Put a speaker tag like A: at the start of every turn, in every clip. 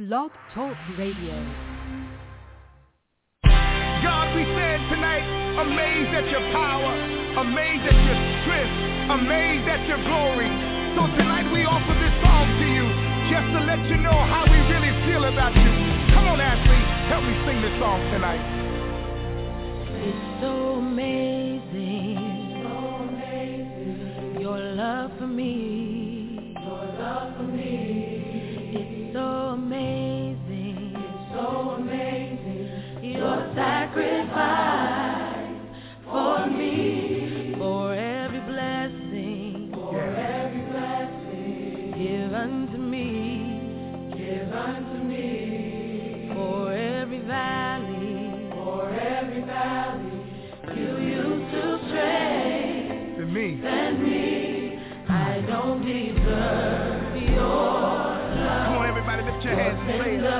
A: Blog Talk Radio.
B: God, we stand tonight amazed at your power, amazed at your strength, amazed at your glory. So tonight we offer this song to you just to let you know how we really feel about you. Come on, Ashley, help me sing this song tonight.
C: It's so amazing, your love for me, It's so amazing, your sacrifice for me, for every blessing, give unto me, for every valley, you used to strengthen me. I don't deserve your love.
B: Come on, everybody, lift your hands and say it.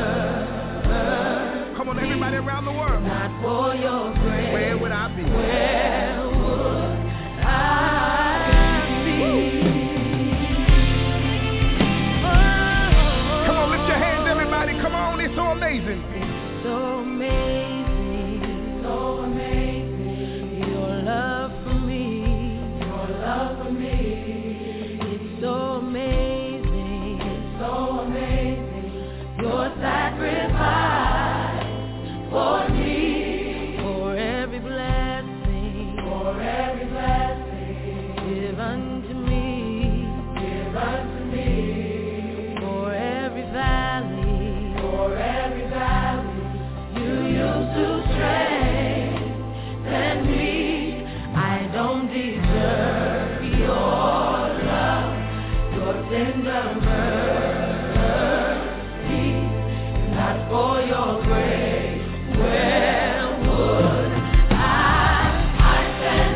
B: Come on, everybody around the world.
C: Not for your grace.
B: Where would I be?
C: Where would I be?
B: Come on, lift your hands, everybody. Come on, it's so amazing.
C: It's so amazing, your love for me, It's so amazing, your sacrifice for me, for every blessing, give unto me, for every valley, you used to strengthen me. I don't deserve your love, your tender mercy, not for your grace. Where would I stand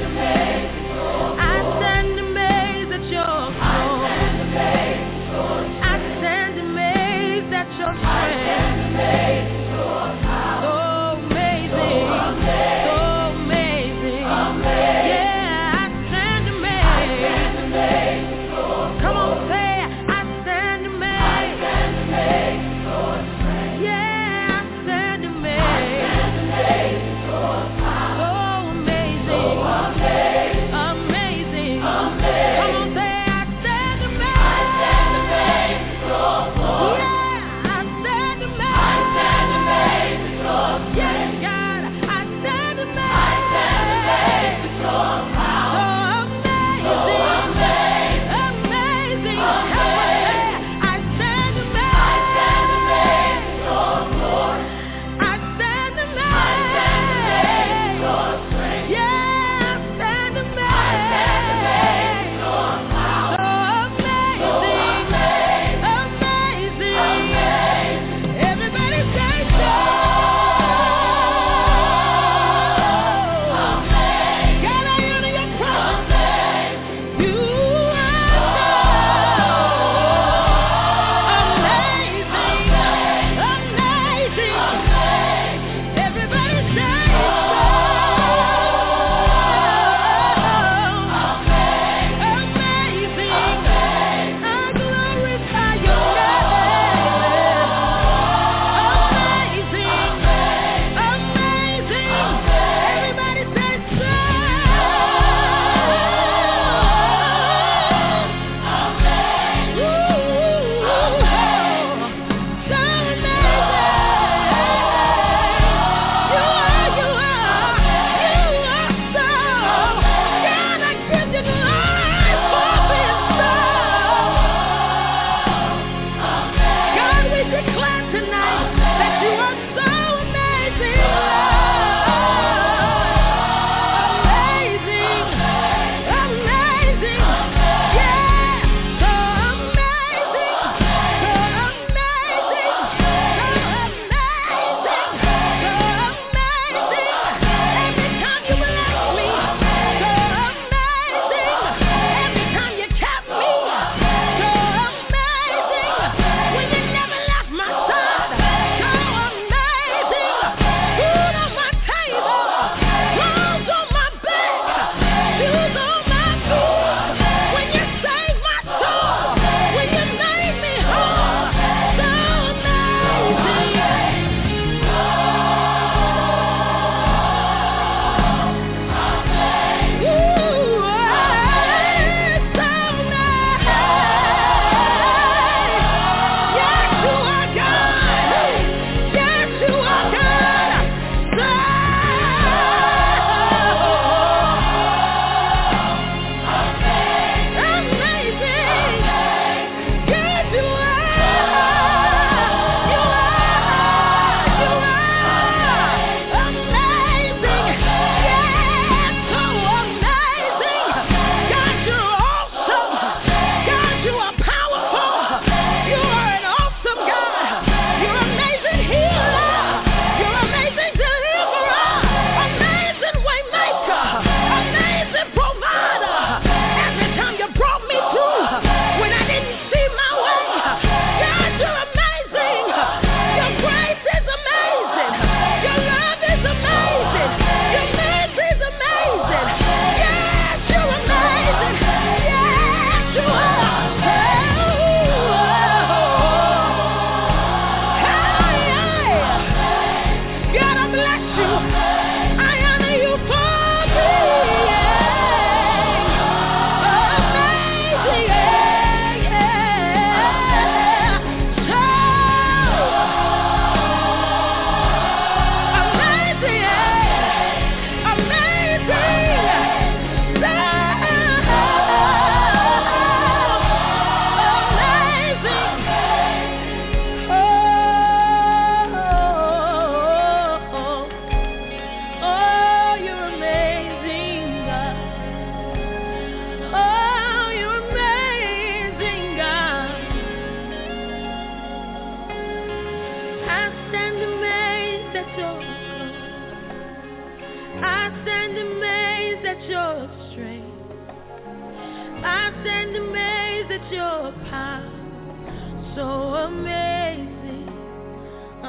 C: amazed at your throne. I stand amazed at your strength. So amazing, yeah, I stand amazed. Come on, say, I stand amazed. Yeah, I stand amazed. So amazing, amazing. Come on, say, I stand amazed. Yeah, I stand amazed. Yes, God, I stand amazed. So amazing. Help us say, I stand amazed. I stand amazed. Yeah, I stand amazed. So amazing. Everybody say so. God, I honor your promise. You are amazing. Everybody say so. Amazing. I glorify your name. Amazing. Everybody say so. God, we declare tonight that you are so amazing. Amazing. Yeah, so amazing. Every time you bless me, so amazing. Every time you kept me, so amazing. When you never left my side,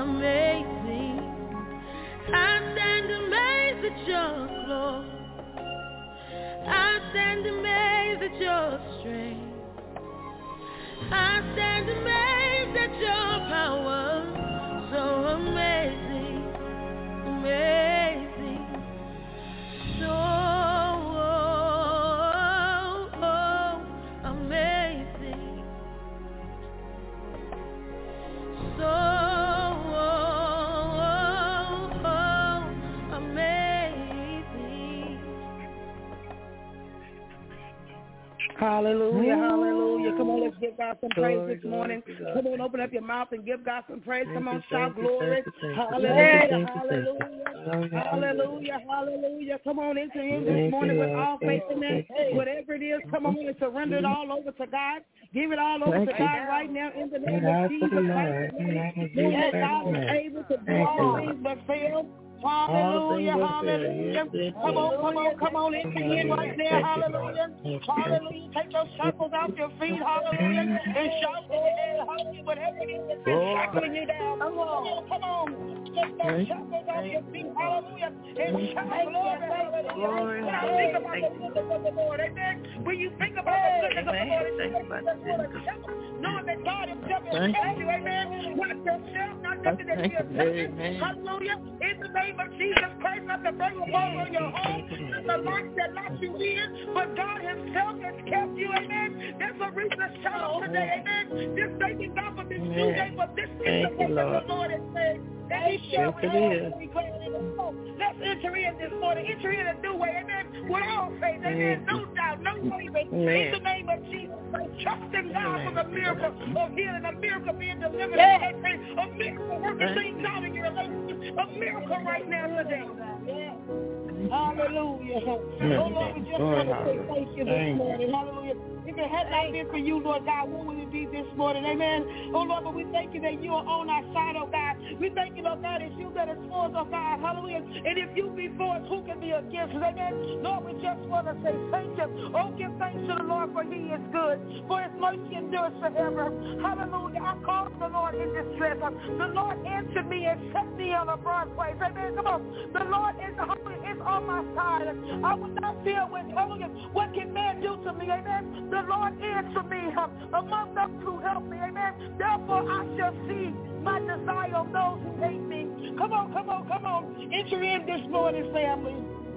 C: amazing. I stand amazed at your glory. I stand amazed at your strength. I stand amazed at your power. So amazing, amazing. So amazing. So
A: Hallelujah, hallelujah. Come on, let's give God some praise this morning. Come on, open up your mouth and give God some praise. Come on, shout glory. Hallelujah, hallelujah. Hallelujah, hallelujah. Come on, enter in this morning with all faith in it. Whatever it is, come on and surrender it all over to God. Give it all over to God right now in the name of Jesus Christ. Knowing that God is able to do all things but fail. Hallelujah, hallelujah. Come on, enter in right there. Hallelujah. Hallelujah. Take those shackles off your feet. Hallelujah. And shout to the head. Hallelujah. Whatever it is that's been shackling you down. Come on. Take those shackles off your feet. Hallelujah. And shout glory. Hallelujah. When I think about the goodness of the Lord, amen. When you think about the goodness of the Lord, knowing that God himself has kept you, amen. Not yourself, not nothing that you have done. Hallelujah. In the name of Jesus Christ, not to bring a fall on your home, not the life that locked you in, but God himself has kept you, amen. There's a reason to shout today, amen. Just thanking God for this new day, but this is the day that the Lord has made. And he shall be glad in it. So let's enter in this morning. Enter in a new way, amen. With all faith, amen. No doubt, no wavering. In the name of Jesus Christ, trusting God for the miracle of healing, a miracle being delivered, a miracle working things out in your relationship, a miracle right now today. Hallelujah. Oh Lord, we just want to say thank you this morning. Hallelujah. If it had not been for you, Lord God, what would it be this morning? Amen. Oh Lord, but we thank you that you are on our side, oh God. We thank you, Lord God, it's you that is for us, oh God. Hallelujah. And if you be for us, who can be against us? Amen. Lord, we just want to say thank you. Oh, give thanks to the Lord, for he is good, for his mercy endures forever. Hallelujah. I called the Lord in distress. The Lord answered me and set me on a broad place. Amen. Come on. The Lord is on my side. I will not fear when, hallelujah, what can man do to me? Amen. The Lord is for me among those who help me. Amen. Therefore, I shall see my desire of those who hate me. Come on. Enter in this morning, family,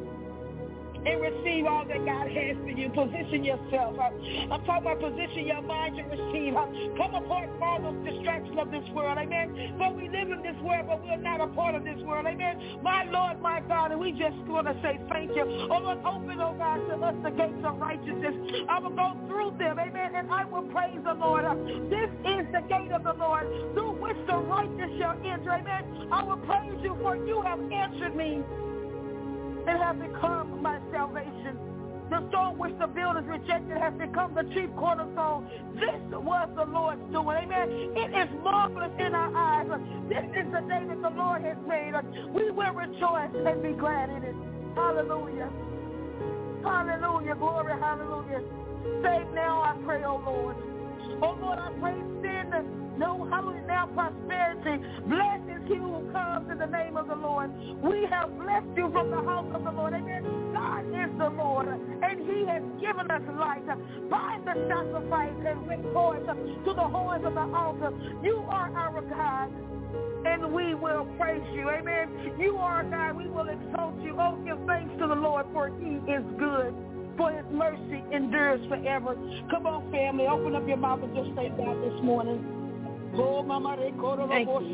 A: and receive all that God has for you. Position yourself. I'm talking about position your mind to receive. Come apart from all those distractions of this world. Amen. For we live in this world, but we're not a part of this world. Amen. My Lord, my God, and we just want to say thank you. Oh Lord, open, oh God, to us the gates of righteousness. I will go through them. Amen. And I will praise the Lord. This is the gate of the Lord, through which the righteous shall enter. Amen. I will praise you, for you have answered me and have become my salvation. The stone which the builders rejected has become the chief cornerstone. This was the Lord's doing. Amen. It is marvelous in our eyes. This is the day that the Lord has made. We will rejoice and be glad in it. Hallelujah. Hallelujah. Glory. Hallelujah. Save now, I pray, oh Lord. Oh Lord, I pray sin, no, hallelujah, now prosperity. Blessed is he who comes in the name of the Lord. We have blessed you from the house of the Lord. Amen. God is the Lord, and he has given us light. Bind the sacrifice and bring forth to the horns of the altar. You are our God, and we will praise you. Amen. You are God. We will exalt you. Oh, give thanks to the Lord, for he is good, for his mercy endures forever. Come on, family. Open up your mouth and just thank God this morning. Oh, Mama, thank you. Will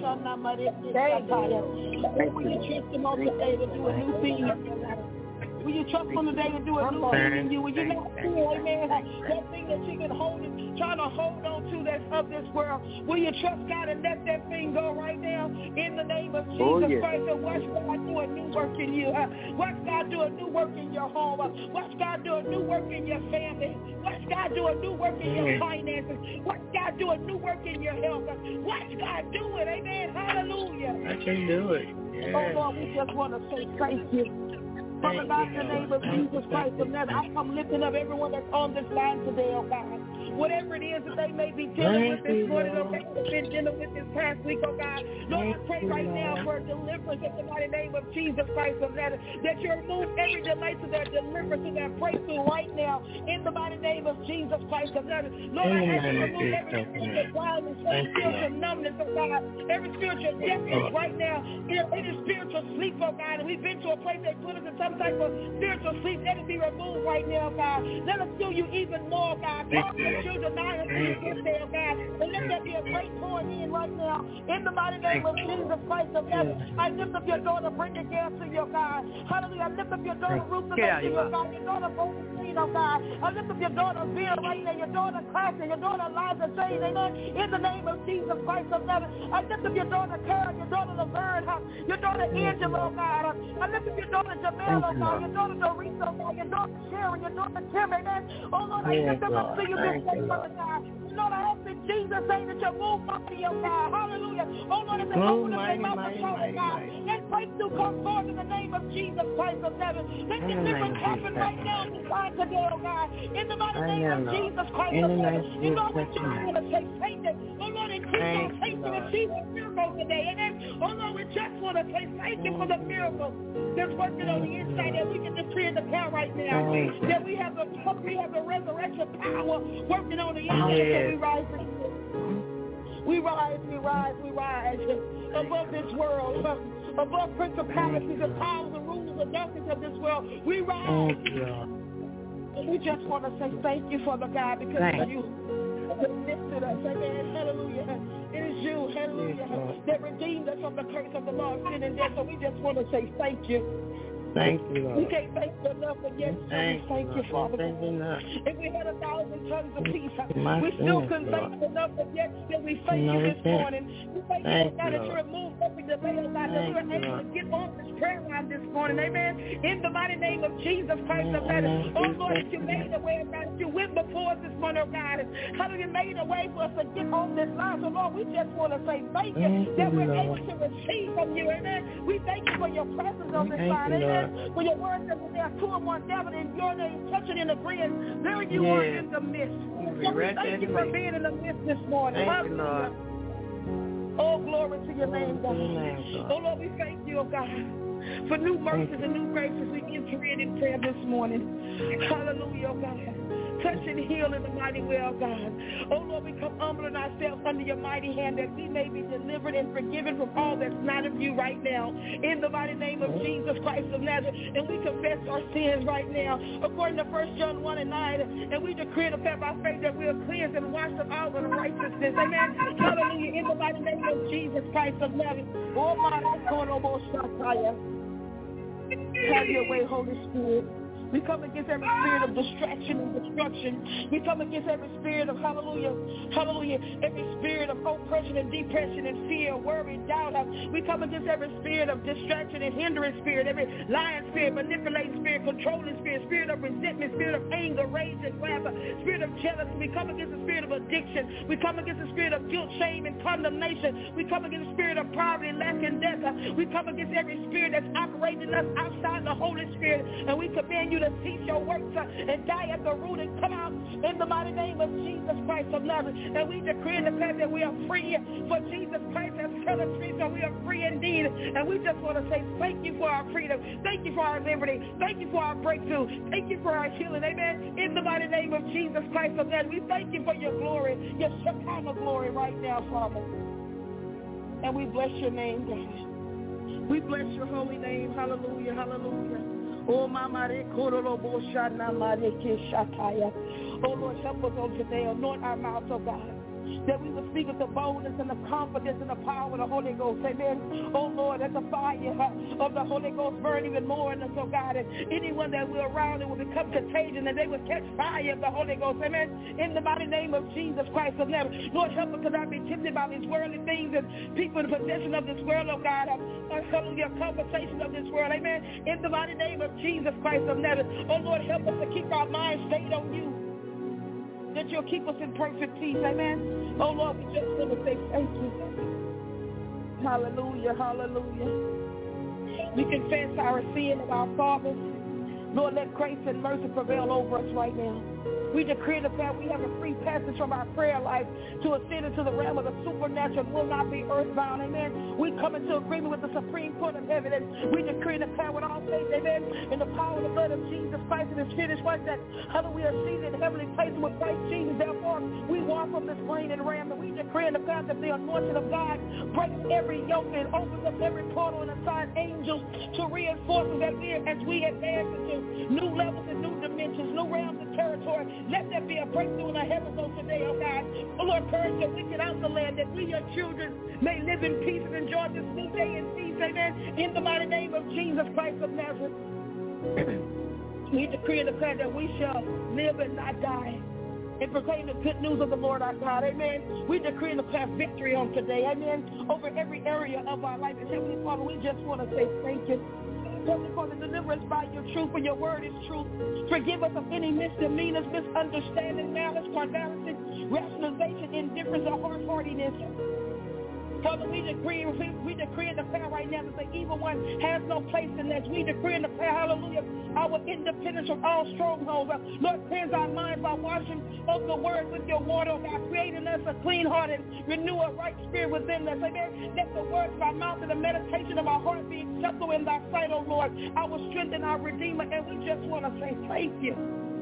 A: you trust him on today to do a new thing in your life? Will you trust him today to do a new thing in you? Will you not feel, amen, that thing that you've been trying to hold on to that's of this world? Will you trust God and let that thing go right now in the name of Jesus Christ? And watch God do a new work in you. Watch God do a new work in your home. Watch God do a new work in your family. Watch God do a new work in your finances. Watch God do a new work in your health. Watch God do it. Amen. Hallelujah.
D: I can do it. Yeah.
A: Oh, Lord, we just want to say thank you. Father God, in the name of Jesus Christ of Nazareth, I come lifting up everyone that's on this line today, oh God. whatever it is that they may be dealing with this morning, oh God, they've been dealing with this past week, oh God. Lord, I pray right now for deliverance in the mighty name of Jesus Christ of Nazareth, that you remove every delay to their deliverance, to their breakthrough right now, in the mighty name of Jesus Christ of Nazareth. Lord, I ask you to remove every spiritual blindness, every spiritual numbness, oh God, every spiritual deafness right now, any spiritual sleep, oh God, and we've been to a place they put us in some type of spiritual sleep. Let it be removed right now, God. Let us feel you even more, God. Call your children now and this day, oh God, and let there be a great pouring in right now, in the mighty name of Jesus Christ of Nazareth. I lift up your daughter, Brenda Gale, to your God. Hallelujah. I lift up your daughter, Ruth, to your God. Your daughter, Boldine, oh God. I lift up your daughter, Vera, right now. Your daughter, Classic. Your daughter, Eliza, Jane, amen. In the name of Jesus Christ of Nazareth. I lift up your daughter, Karen, your daughter, Laverne, your daughter, Angela, oh God. I lift up your daughter, Jamel, oh God. Your daughter, Dorita, oh God. Your daughter, Sharon, your daughter, Kim, amen. Oh Lord, I lift them up to you this day, Father God. Lord, I ask in Jesus' name that you move mighty, oh God. Hallelujah. Oh Lord, as they open up their mouth and shout, oh God, let breakthrough come forth in the name of Jesus Christ of Nazareth. Let deliverance happen right now in this time today, oh God. In the mighty name of Jesus Christ of Nazareth. And Lord, we just want to say thank you. Oh Lord, increase our faith and achieve a miracle today. Amen. Oh Lord, we just want to say thank you for the miracle that's working on the inside, that we can decree and declare right now that we have the resurrection power working on the inside. So we rise above this world, above principalities and powers and rulers of darkness of this world. We rise. And we just want to say thank you, Father God, because it's you that lifted us. Amen. Hallelujah. It is you, hallelujah, that redeemed us from the curse of the law of sin and death. So we just want to say thank you.
D: Thank you, Lord.
A: We can't thank you enough, but yes, thank you, Father. If we had 1,000 tons of peace, we still couldn't thank you enough, but yet still we thank you this morning. We thank you, God, that you removed every delay, oh God, that we were able to get on this prayer line this morning, amen. In the mighty name of Jesus Christ of Nazareth. Oh Lord, that you made a way, God, that you went before us this morning, oh God, and how you made a way for us to get on this line. So Lord, we just want to say thank you that we're able to receive from you, amen. We thank you for your presence on this line, amen. When your word says that there are 2 or 1 gathered in your name, touching and agreeing, there you are in the midst. So we thank you for being in the midst this morning. Hallelujah. Oh, glory to your name, God. Oh, Lord, we thank you, oh God, for new mercies and new graces we enter in prayer this morning. Hallelujah, oh God. Touch and heal in the mighty way, oh God. Oh Lord, we come humbling ourselves under your mighty hand that we may be delivered and forgiven from all that's not of you right now. In the mighty name of Jesus Christ of Nazareth. And we confess our sins right now. According to 1 John 1:9. And we decree and declare by faith that we are cleansed and washed of all unrighteousness. Amen. Hallelujah. In the mighty name of Jesus Christ of Nazareth. Oh my God. Have your way, Holy Spirit. We come against every spirit of distraction and destruction. We come against every spirit of, hallelujah, every spirit of oppression and depression and fear, worry, doubt. We come against every spirit of distraction and hindering spirit, every lying spirit, manipulating spirit, controlling spirit, spirit of resentment, spirit of anger, rage, and wrath, spirit of jealousy. We come against the spirit of addiction. We come against the spirit of guilt, shame, and condemnation. We come against the spirit of poverty, lack, and death. We come against every spirit that's operating us outside the Holy Spirit, and we command you to cease your works and die at the root and come out in the mighty name of Jesus Christ of Nazareth. And we decree and declare that we are free, for Jesus Christ has set us free, so we are free indeed. And we just want to say thank you for our freedom. Thank you for our liberty. Thank you for our breakthrough. Thank you for our healing. Amen. In the mighty name of Jesus Christ of Nazareth, we thank you for your glory, your Shekinah glory right now, Father. And we bless your name, God. We bless your holy name. Hallelujah, hallelujah. Oh, Mama, oh Lord, help us on today. Anoint our mouths, oh God, that we will speak with the boldness and the confidence and the power of the Holy Ghost. Amen. Oh Lord, let the fire of the Holy Ghost burn even more in us, oh God. And anyone that we're around, it will become contagion and they will catch fire of the Holy Ghost. Amen. In the mighty name of Jesus Christ of Nazareth. Lord, help us to not be tempted by these worldly things and people in possession of this world, oh God. Hallelujah, conversation of this world. Amen. In the mighty name of Jesus Christ of Nazareth. Oh Lord, help us to keep our minds stayed on you, that you'll keep us in perfect peace. Amen. Oh, Lord, we just want to say thank you. Hallelujah, hallelujah. We confess our sin of our fathers. Lord, let grace and mercy prevail over us right now. We decree and declare we have a free passage from our prayer life to ascend into the realm of the supernatural, will not be earthbound, amen. We come into agreement with the Supreme Court of Heaven, and we decree and declare with all faith, amen, in the power of the blood of Jesus Christ and his finished work, that we are seated in heavenly places with Christ Jesus. Therefore, we walk from this plane and realm, and we decree and declare that the anointing of God breaks every yoke and opens up every portal and assigns angels to reinforce us as we advance into new levels and new dimensions, new realms and territory. Let there be a breakthrough in the heavens on today, oh God. Oh Lord, purge the wicked out the land, that we, your children, may live in peace and enjoy this new day in peace, amen, in the mighty name of Jesus Christ of Nazareth. We decree and declare that we shall live and not die and proclaim the good news of the Lord our God, amen. We decree and declare victory on today, amen, over every area of our life. And Heavenly Father, we just want to say thank you. Heavenly Father, deliver us by your truth, for your word is truth. Forgive us of any misdemeanors, misunderstanding, malice, carnality, rationalization, indifference, or hard-heartedness. Father, we decree and declare right now that the evil one has no place in us. We decree and declare, hallelujah, our independence from all strongholds. Lord, cleanse our minds by washing of the word with your water, by creating us a clean heart and renew a right spirit within us. Amen. Let the words of our mouth and the meditation of our heart be acceptable in thy sight, O Lord, our strength and our Redeemer. And we just want to say thank you.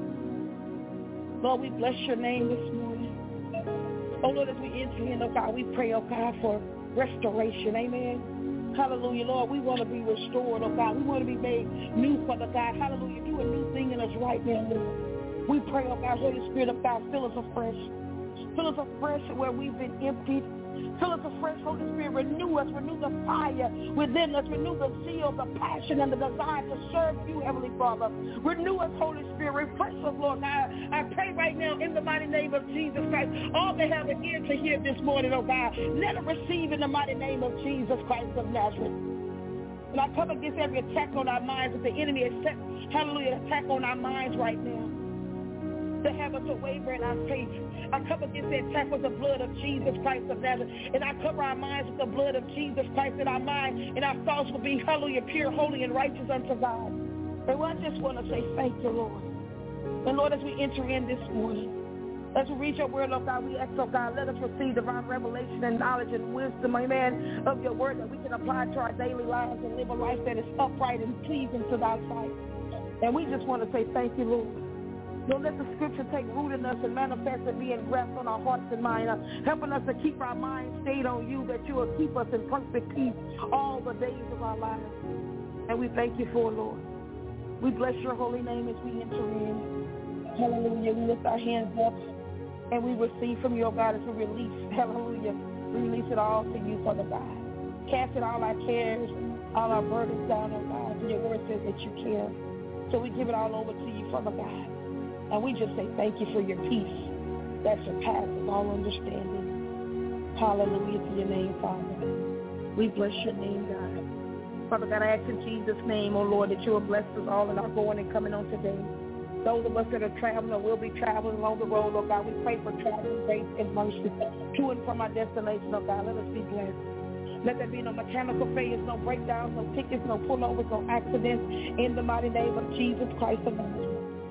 A: Lord, we bless your name this morning. Oh, Lord, as we enter in, oh God, we pray, oh God, for restoration. Amen. Hallelujah, Lord. We want to be restored, oh God. We want to be made new, Father God. Hallelujah. Do a new thing in us right now, Lord. We pray, oh God, Holy Spirit of God, fill us afresh. Fill us afresh where we've been emptied. Fill us afresh, Holy Spirit. Renew us. Renew the fire within us. Renew the zeal, the passion, and the desire to serve you, Heavenly Father. Renew us, Holy Spirit. Refresh us, Lord God. I pray right now in the mighty name of Jesus Christ, all that have an ear to hear this morning, oh God, let them receive in the mighty name of Jesus Christ of Nazareth. And I come against every attack on our minds that the enemy has set, hallelujah, attack on our minds right now to have us to waver in our faith. I come against the attack with the blood of Jesus Christ of Nazareth. And I cover our minds with the blood of Jesus Christ, that our mind and our thoughts will be, hallelujah, pure, holy, and righteous unto God. And I just want to say thank you, Lord. And Lord, as we enter in this morning, as we read your word, oh God, we ask, oh God, let us receive divine revelation and knowledge and wisdom, amen, of your word that we can apply to our daily lives and live a life that is upright and pleasing to thy sight. And we just want to say thank you, Lord. Lord, let the scripture take root in us and manifest and be engraft on our hearts and minds, helping us to keep our minds stayed on you, that you will keep us in perfect peace all the days of our lives. And we thank you for it, Lord. We bless your holy name as we enter in. Hallelujah. We lift our hands up and we receive from you, oh God, as we release. Hallelujah. We release it all to you, Father God. Casting all our cares, all our burdens down, oh God. For your word says that you care. So we give it all over to you, Father God. And we just say thank you for your peace that surpasses all understanding. Hallelujah to your name, Father. We bless your name, God. Father God, I ask in Jesus' name, oh Lord, that you will bless us all in our going and coming on today. Those of us that are traveling or will be traveling along the road, oh God, we pray for traveling grace and mercy to and from our destination, oh God. Let us be blessed. Let there be no mechanical failures, no breakdowns, no tickets, no pullovers, no accidents, in the mighty name of Jesus Christ of Nazareth.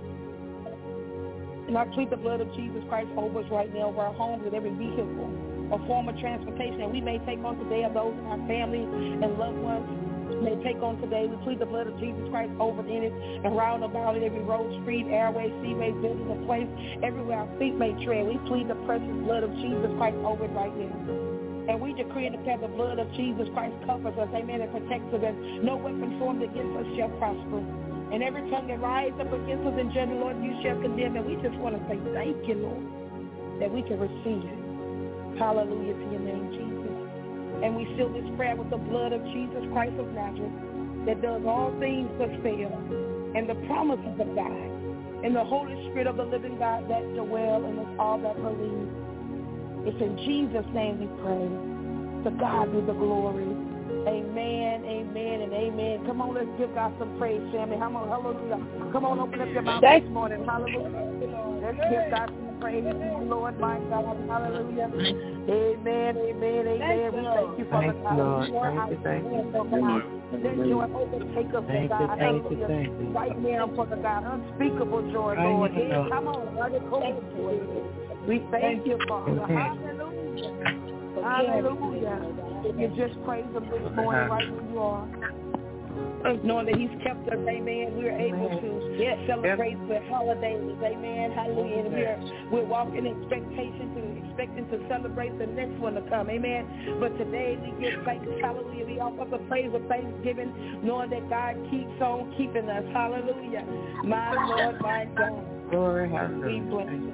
A: And I plead the blood of Jesus Christ over us right now, over our homes and every vehicle or form of transportation that we may take on today, of those in our family and loved ones may take on today. We plead the blood of Jesus Christ over in it and round about it, every road, street, airway, seaway, building, or place, everywhere our feet may tread. We plead the precious blood of Jesus Christ over it right now. And we decree and declare the blood of Jesus Christ covers us, amen, and protects us, and no weapon formed against us shall prosper. And every tongue that rises up against us in judgment, Lord, you shall condemn. And we just want to say thank you, Lord, that we can receive it. Hallelujah to your name, Jesus. And we seal this prayer with the blood of Jesus Christ of Nazareth, that does all things but fail, and the promises of God, and the Holy Spirit of the living God that dwell in us all that believe. It's in Jesus' name we pray. To God be the glory. Amen, amen, and amen. Come on, let's give God some praise, family. Hallelujah. Come on, open up your mouth this morning. Hallelujah. Let's give God some praise, Lord, my God. Hallelujah. Amen, amen, amen. We thank you for the God.
D: Thank you.
A: Let joy overtake us, God. Hallelujah. Right now, Father God, unspeakable joy, Lord. Come on, we thank you, Father. Hallelujah. Hallelujah. You just praise him this morning right where you are. Knowing that he's kept us, amen, we're able to celebrate the holidays, amen, hallelujah, and we're walking in expecting to celebrate the next one to come, amen, but today we give thanks, hallelujah, we offer the praise of thanksgiving, knowing that God keeps on keeping us, hallelujah, my Lord, my God,
D: Glory, hallelujah.
A: We bless you,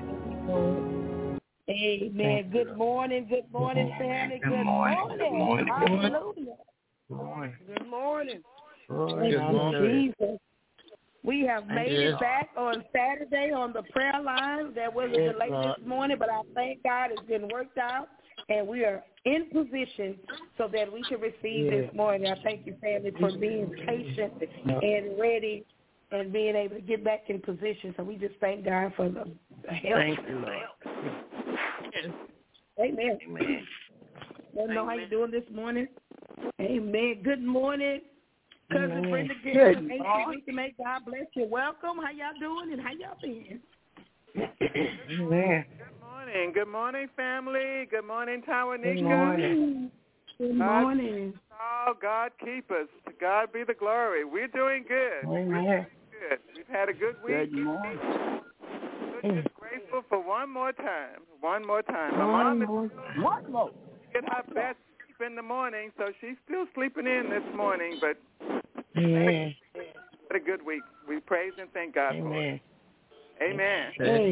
A: amen. Good morning, family, good morning, hallelujah, good morning.
D: Glory,
A: Thank you, Jesus. We have made it back on Saturday on the prayer line. There was a delay this morning, but I thank God it's been worked out, and we are in position so that we can receive this morning. I thank you, family, for being patient and ready and being able to get back in position. So we just thank God for the help.
D: Thank you, Lord.
A: Amen. Let me know how you're doing this morning. Amen. Good morning. Cousin Brenda Gibson, may God bless you. Welcome. How y'all doing and how y'all been?
D: Amen.
E: Good morning, family. Good morning, Tawanika.
A: Good morning.
E: Oh, God keep us. To God be the glory. We're doing good.
D: Amen.
E: Good. We've had a good week.
D: Good morning.
E: We're just grateful for one more time. My mom get her best sleep in the morning, so she's still sleeping in this morning, but had a good week. We praise and thank God for it. Amen.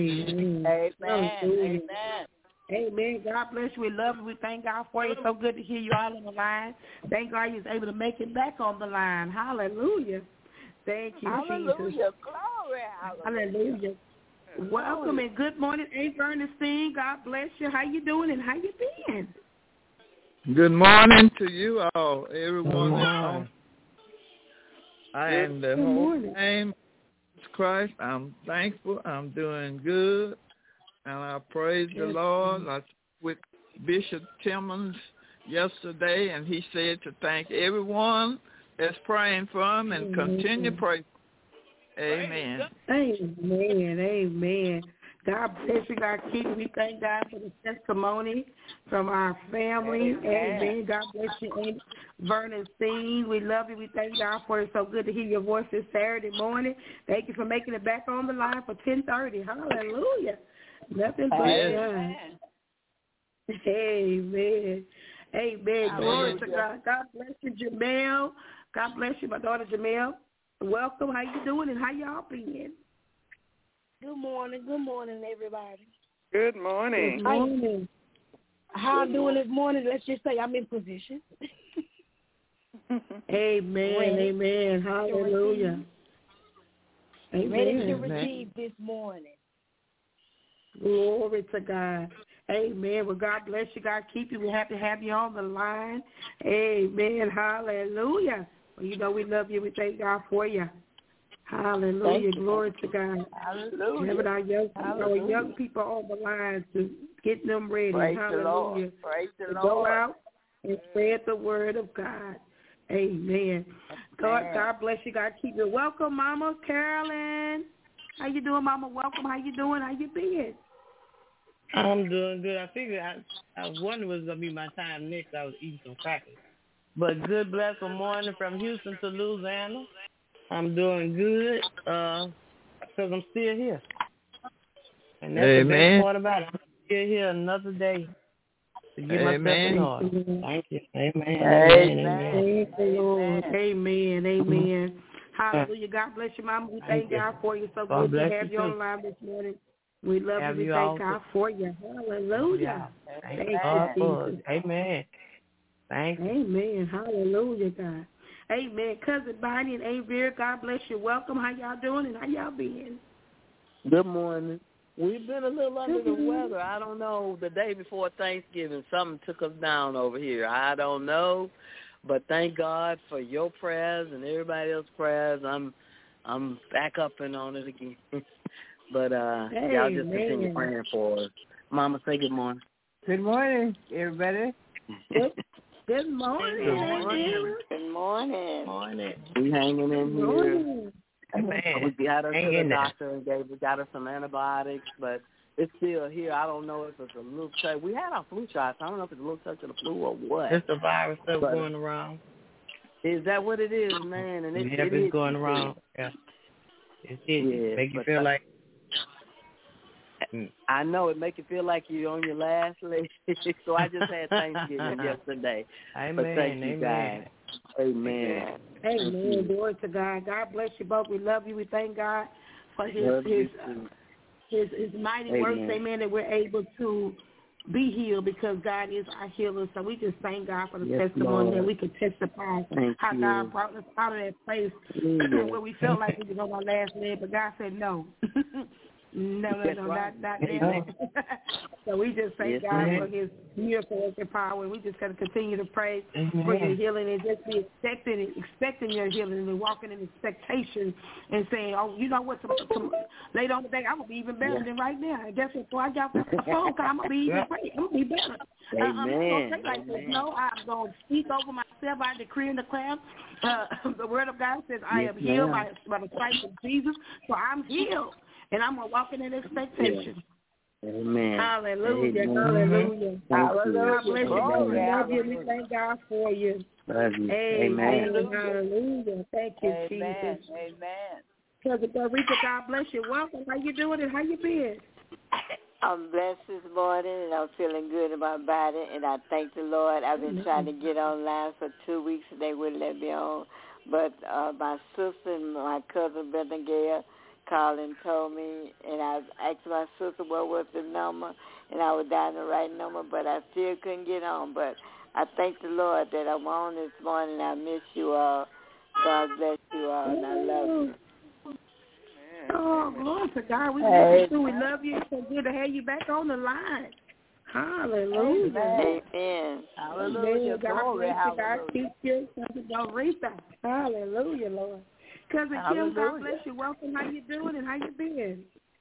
A: Amen. God bless you. We love you. We thank God for you. It's so good to hear you all on the line. Thank God you was able to make it back on the line. Hallelujah. Thank you, Jesus.
F: Glory.
A: Hallelujah. Welcome and good morning, A. Ernestine. God bless you. How you doing and how you been?
G: Good morning to you all, everyone. In the whole name of Christ, I'm thankful. I'm doing good, and I praise the Lord. I with Bishop Timmons yesterday, and he said to thank everyone that's praying for him and continue praying. Amen.
A: Amen. God bless you. God keep you. We thank God for the testimony from our family. Amen. God bless you, Aunt Vernon Steen. We love you. We thank God for it. It's so good to hear your voice this Saturday morning. Thank you for making it back on the line for 10:30. Hallelujah. Nothing but God. Amen. Glory to God. God bless you, Jamel. God bless you, my daughter Jamel. Welcome. How you doing and how y'all been?
F: Good morning, everybody.
E: Good morning.
F: How I'm doing this morning, let's just say I'm in position.
A: Amen. Hallelujah.
F: Ready to receive this morning.
A: Glory to God. Amen. Well, God bless you. God keep you. We're happy to have you on the line. Amen. Hallelujah. Well, you know we love you. We thank God for you. Hallelujah. Glory to God.
D: Hallelujah.
A: Having our young people on the line to get them ready.
D: Praise
A: Hallelujah.
D: The Lord.
A: Go out and spread the word of God. Amen. God bless you. God keep you. Welcome, Mama Carolyn. How you doing, Mama? Welcome. How you doing? How you been?
H: I'm doing good. I figured I was wondering what was going to be my time next. I was eating some crackers. But good, blessed morning from Houston to Louisiana. I'm doing good because I'm still here. And that's the best part about it. I'm still here another day to get myself in order. Thank you. Amen.
A: Thank you, Lord. Amen. Hallelujah. God bless you, Mama. We thank God for you. So good to have you on the line this morning. We love you. We thank God for you. Hallelujah.
H: Thank you, Jesus. Amen. Thank you.
A: Amen. Hallelujah, God. Amen. Cousin Bonnie and Avery, God bless you. Welcome. How y'all doing and how y'all been?
D: Good morning. We've been a little under the weather. I don't know. The day before Thanksgiving, something took us down over here. I don't know. But thank God for your prayers and everybody else's prayers. I'm back up and on it again. But y'all just continue praying for us. Mama, say good morning.
I: Good morning, everybody.
F: Good morning.
D: Good morning.
H: Morning.
D: We hanging in here.
H: Man.
D: We got her to the doctor and we got her some antibiotics, but it's still here. I don't know if it's a little touch. We had our flu shots. I don't know if it's a little touch of the flu or what.
H: It's the virus that's going around.
D: Is that what it is, man? And
H: it's going around. Yeah. It make you feel like.
D: I know it make you feel like you're on your last leg. So I just had Thanksgiving yesterday.
H: Amen.
D: But thank you, guys. Amen.
F: Amen. Glory to God. God bless you both. We love you. We thank God for His mighty works. Amen. That we're able to be healed because God is our healer. So we just thank God for the testimony that we can testify how God brought us out of that place where we felt like we was on our last leg, but God said no. No, not that. So we just thank God for His miracle working power, and we just got to continue to pray for your healing and just be expecting your healing and walking in expectation and saying, oh, you know what, later on today, I'm going to be even better than right now. And guess what, before I got the phone call, I'm going to be even great. I'm going to be better. I'm not going to say like this. No, I'm going to speak over myself. I decree and declare. The word of God says, I am healed by the stripes of Jesus, so I'm healed. And I'm going to walk in expectation.
D: Amen.
F: Hallelujah.
D: Amen.
F: Hallelujah. God bless you. We love you. We thank God for you.
D: Amen.
F: Hallelujah. Thank you, Jesus.
J: Amen.
F: Cousin Rita, God bless you. Welcome. How you doing and how you been?
J: I'm blessed this morning, and I'm feeling good in my body, and I thank the Lord. I've been trying to get online for 2 weeks, and they wouldn't let me on. But my sister and my cousin, Brenda Gale, called and told me, and I asked my sister what was the number, and I was down the right number, but I still couldn't get on. But I thank the Lord that I'm on this morning. I miss you all. God bless you all, and I love you.
F: Oh, glory to God. We love you. We love you. It's so good to have you back on the line. Hallelujah.
J: Amen.
F: Hallelujah. God bless you. God keep you. Cousin Dorita. Hallelujah, Lord. Cousin Kim, God bless you. Welcome. How you doing and how you been?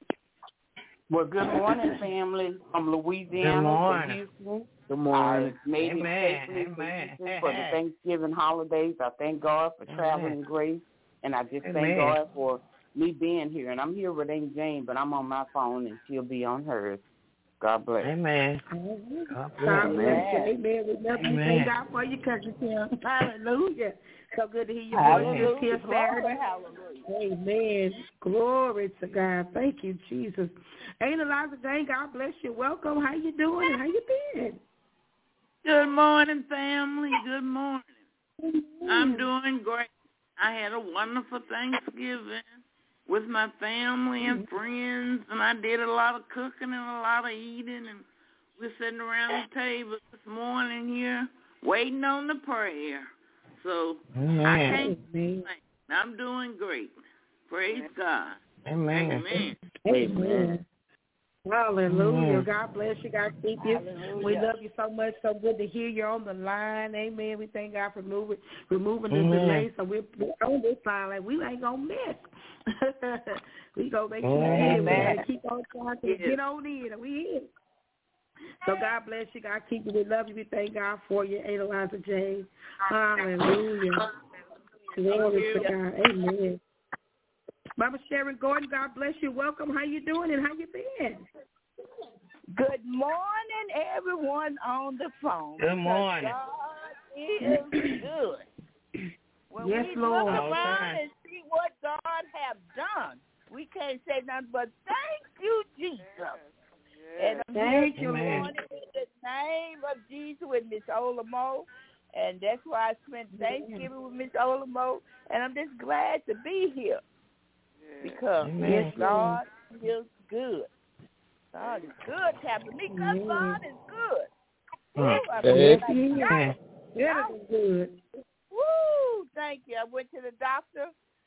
I: Well, good morning, family. From Louisiana to Houston.
D: Good morning.
I: I made it safely for the Thanksgiving holidays. I thank God for traveling grace, and I just thank God for me being here. And I'm here with Aunt Jane, but I'm on my phone, and she'll be on hers. God bless.
H: Amen.
F: God bless you. Amen. We love you. Thank God for you, Cousin Kim. Hallelujah. So good to hear you. Hallelujah. Here Saturday. Hallelujah. Amen. Glory to God. Thank you, Jesus. Aunt Eliza Jane, God bless you. Welcome. How you doing? How you been?
K: Good morning, family. Good morning. I'm doing great. I had a wonderful Thanksgiving with my family and friends, and I did a lot of cooking and a lot of eating, and we're sitting around the table this morning here waiting on the prayer. So I can't complain. I'm doing great. Praise God.
H: Amen.
K: Amen.
F: Amen. Hallelujah. God bless you. God keep you. Hallelujah. We love you so much. So good to hear you on the line. Amen. We thank God for removing the delay. So we're on this line like we ain't going to miss. We going to make sure we're going to keep on trying to get on in. We in. So God bless you. God keep you. We love you. We thank God for you, Aunt Eliza Jane. Hallelujah. Glory to God. Amen. Mama Sharon Gordon, God bless you. Welcome. How you doing and how you been?
L: Good morning, everyone on the phone.
H: Good morning.
L: God is good. When
F: yes,
L: we
F: Lord.
L: look around and see what God have done, we can't say nothing but thank you, Jesus. And I'm
F: thank
L: here this morning in the name of Jesus with Miss Olamo. And that's why I spent Thanksgiving with Miss Olamo. And I'm just glad to be here. Because God is good. God is good, Captain. Because God is good.
F: Yeah, good.
L: Woo! Thank you. I went to the doctor.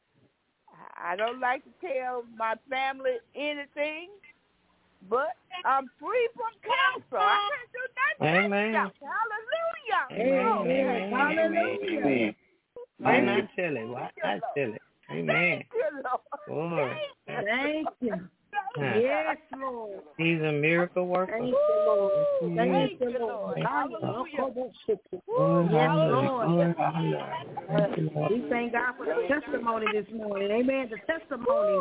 L: I don't like to tell my family anything, but I'm free from cancer. I can't do nothing.
H: Amen.
L: Hallelujah.
F: Hallelujah.
H: Why not tell it? Why not tell it? Amen.
L: Thank you, Lord.
H: Glory.
F: Thank you. Yes, Lord.
H: He's a miracle worker.
F: Thank you, Lord. Thank you, Lord. Yes, Lord. We thank God for the testimony this morning. Amen. The testimony.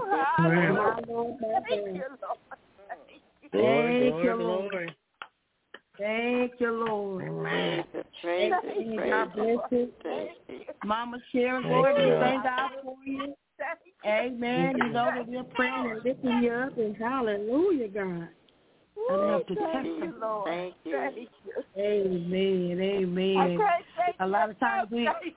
F: Thank you, Lord. Thank you, Lord. God bless you. Mama Sharon, Lord, we thank God for you. Amen. You know that we're praying and lifting you up, and hallelujah, God. I have to testify.
J: Thank you.
F: Amen. Amen. A lot of times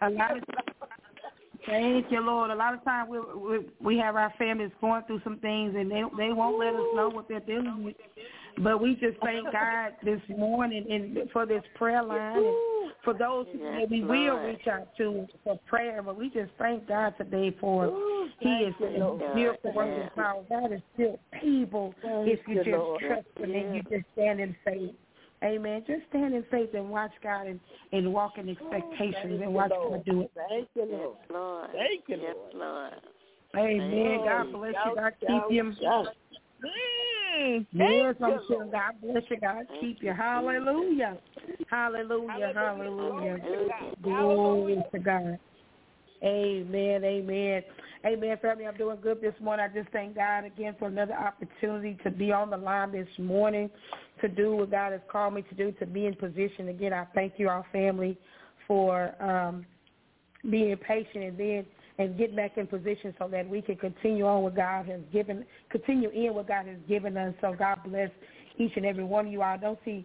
F: thank you, Lord. A lot of times we have our families going through some things, and they won't let us know what they're dealing with. But we just thank God this morning and for this prayer line and for those that we will reach out to for prayer. But we just thank God today for He is a miracle working power. God is still able if you just trust Him and you just stand in faith. Amen. Just stand in faith and watch God and walk in expectations and watch God do it.
I: Thank you, Lord. Thank you, Lord.
F: Amen. God bless you. God keep you. Yes, I'm sure. God bless you. God keep you. Hallelujah. Hallelujah. Hallelujah. Glory to God. Amen. Amen. Amen, family. I'm doing good this morning. I just thank God again for another opportunity to be on the line this morning, to do what God has called me to do, to be in position. Again, I thank you, our family, for being patient and get back in position so that we can continue on what God has given, continue in what God has given us. So God bless each and every one of you. I don't see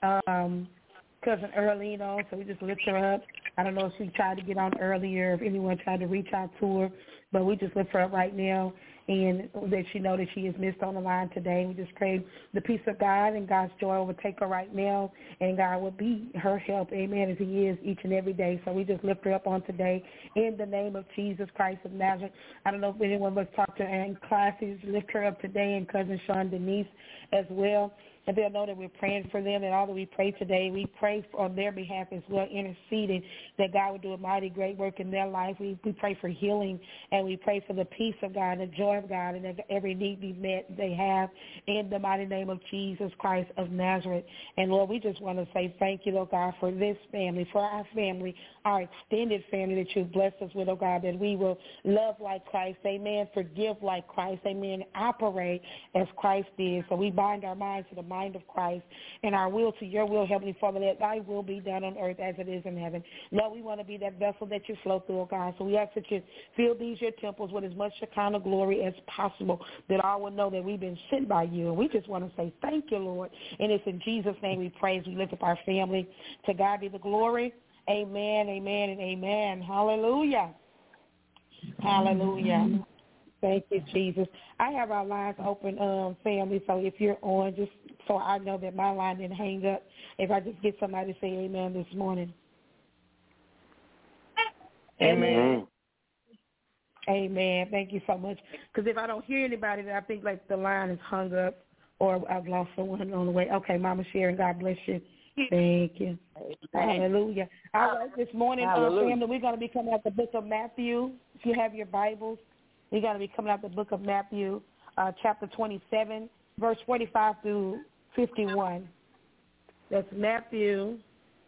F: Cousin Earlene on, so we just lift her up. I don't know if she tried to get on earlier, if anyone tried to reach out to her, but we just lift her up right now and that she know that she is missed on the line today. We just pray the peace of God and God's joy overtake her right now, and God will be her help, amen, as He is each and every day. So we just lift her up on today in the name of Jesus Christ of Nazareth. I don't know if anyone was talked to her in classes. Lift her up today, and Cousin Sean Denise as well. And they'll know that we're praying for them, and all that we pray today, we pray on their behalf as well, interceding that God would do a mighty great work in their life. We pray for healing, and we pray for the peace of God, the joy of God, and that every need be met they have in the mighty name of Jesus Christ of Nazareth. And, Lord, we just want to say thank you, Lord God, for this family, for our family, our extended family that you've blessed us with, oh God, that we will love like Christ, amen, forgive like Christ, amen, operate as Christ did. So we bind our minds to the mind of Christ and our will to your will, Heavenly Father, that thy will be done on earth as it is in heaven. Lord, we want to be that vessel that you flow through, oh God. So we ask that you fill these your temples with as much Shekinah glory as possible, that all will know that we've been sent by you. And we just want to say thank you, Lord. And it's in Jesus' name we praise. We lift up our family. To God be the glory. Amen, amen, and amen. Hallelujah. Hallelujah. Thank you, Jesus. I have our lines open, family, so if you're on, just so I know that my line didn't hang up, if I just get somebody to say amen this morning. Amen. Amen. Thank you so much. Because if I don't hear anybody, then I think like the line is hung up or I've lost someone on the way. Okay, Mama Sharon, God bless you. Thank you. Hallelujah. All right, this morning, family, we're going to be coming out the book of Matthew. If you have your Bibles, we're going to be coming out the book of Matthew, chapter 27, verse 45 through 51. That's Matthew,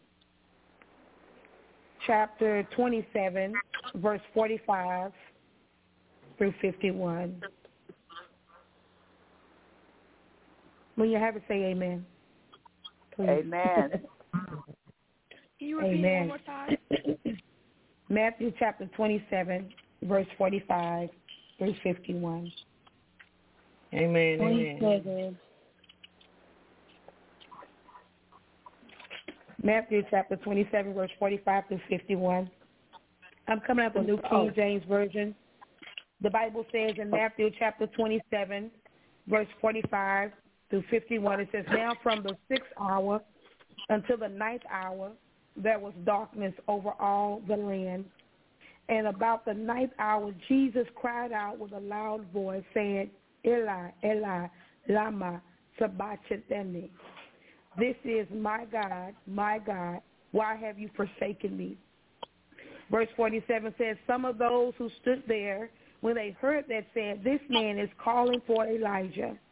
F: chapter 27, verse 45 through 51. When you have it, say amen. Please.
L: Amen.
F: Can you repeat it one more time? Matthew chapter 27, verse 45 through 51.
H: Amen. Amen.
F: Matthew chapter 27, verse 45 through 51. I'm coming out the New King James Version. The Bible says in Matthew chapter 27, verse 45 through 51, it says, now from the 6th hour until the 9th hour, there was darkness over all the land. And about the 9th hour, Jesus cried out with a loud voice, saying, Eli, Eli, lama sabachthani. This is my God, why have you forsaken me? Verse 47 says, some of those who stood there, when they heard that, said, this man is calling for Elijah.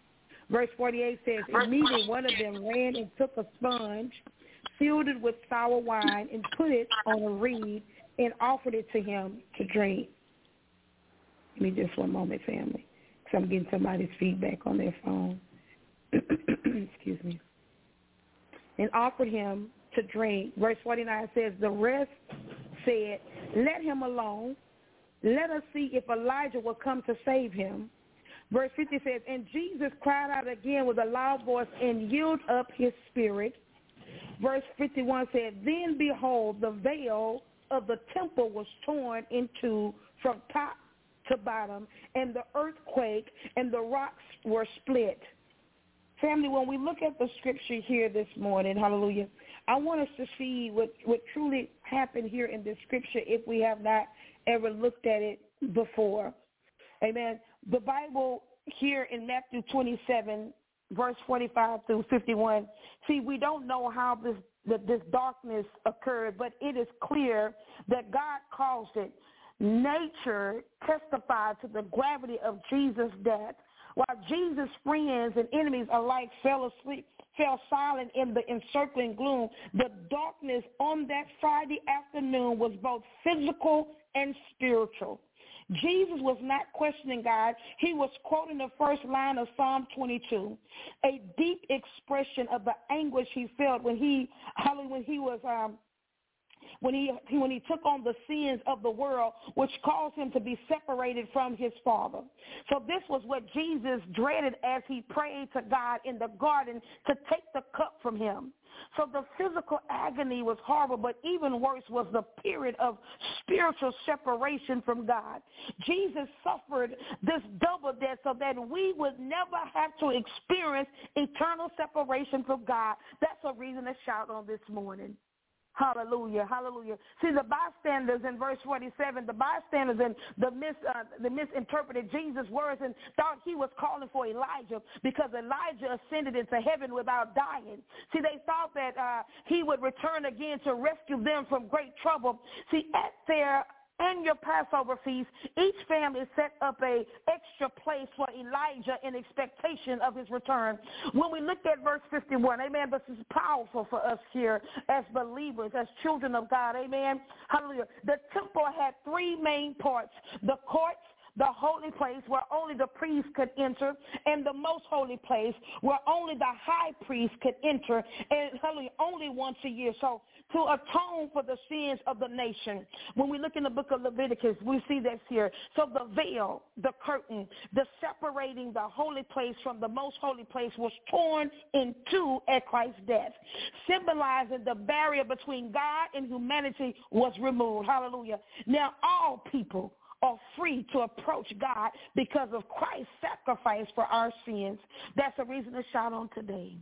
F: Verse 48 says, immediately one of them ran and took a sponge, filled it with sour wine, and put it on a reed and offered it to him to drink. Give me just one moment, family, because I'm getting somebody's feedback on their phone. Excuse me. And offered him to drink. Verse 49 says, the rest said, let him alone. Let us see if Elijah will come to save him. Verse 50 says, and Jesus cried out again with a loud voice and yielded up his spirit. Verse 51 said, then behold, the veil of the temple was torn in two from top to bottom, and the earthquake and the rocks were split. Family, when we look at the scripture here this morning, hallelujah, I want us to see what truly happened here in this scripture if we have not ever looked at it before. Amen. The Bible here in Matthew 27, verse 45 through 51, see, we don't know how this darkness occurred, but it is clear that God caused it. Nature testified to the gravity of Jesus' death. While Jesus' friends and enemies alike fell silent in the encircling gloom, the darkness on that Friday afternoon was both physical and spiritual. Jesus was not questioning God. He was quoting the first line of Psalm 22, a deep expression of the anguish he felt when he took on the sins of the world, which caused him to be separated from his Father. So this was what Jesus dreaded as he prayed to God in the garden to take the cup from him. So the physical agony was horrible, but even worse was the period of spiritual separation from God. Jesus suffered this double death so that we would never have to experience eternal separation from God. That's a reason to shout on this morning. Hallelujah, hallelujah. See, the bystanders in verse 47, the bystanders and the misinterpreted Jesus' words and thought he was calling for Elijah because Elijah ascended into heaven without dying. See, they thought that he would return again to rescue them from great trouble. See, at their annual Passover feast, each family set up a extra place for Elijah in expectation of his return. When we look at verse 51, amen, this is powerful for us here as believers, as children of God, amen, hallelujah. The temple had three main parts: the courts, the holy place where only the priest could enter, and the most holy place where only the high priest could enter, and only once a year. So to atone for the sins of the nation. When we look in the book of Leviticus, we see this here. So the veil, the curtain, the separating the holy place from the most holy place was torn in two at Christ's death, symbolizing the barrier between God and humanity was removed. Hallelujah. Now all people are free to approach God because of Christ's sacrifice for our sins. That's a reason to shout on today.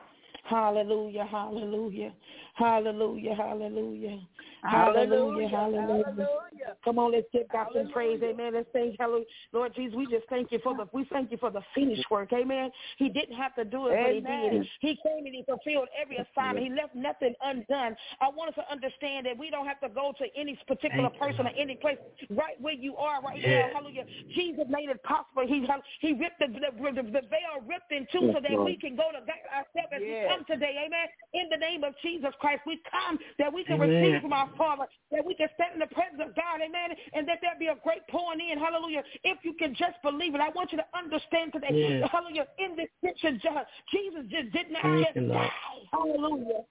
F: Hallelujah, hallelujah, hallelujah, hallelujah, hallelujah, hallelujah. Come on, let's give God some praise, amen. Let's say hallelujah. Lord Jesus, we just thank you for the finished work, amen. He didn't have to do it, but he did. He came and he fulfilled every assignment. He left nothing undone. I want us to understand that we don't have to go to any particular person or any place. Right where you are right now, hallelujah. Jesus made it possible. He ripped the veil ripped in two so that we can go to God ourselves as we come today, amen. In the name of Jesus Christ, we come that we can receive from our Father, that we can stand in the presence of God, amen, and that there be a great pouring in, hallelujah, if you can just believe it. I want you to understand today, hallelujah, in this scripture, Jesus just did not just die, hallelujah.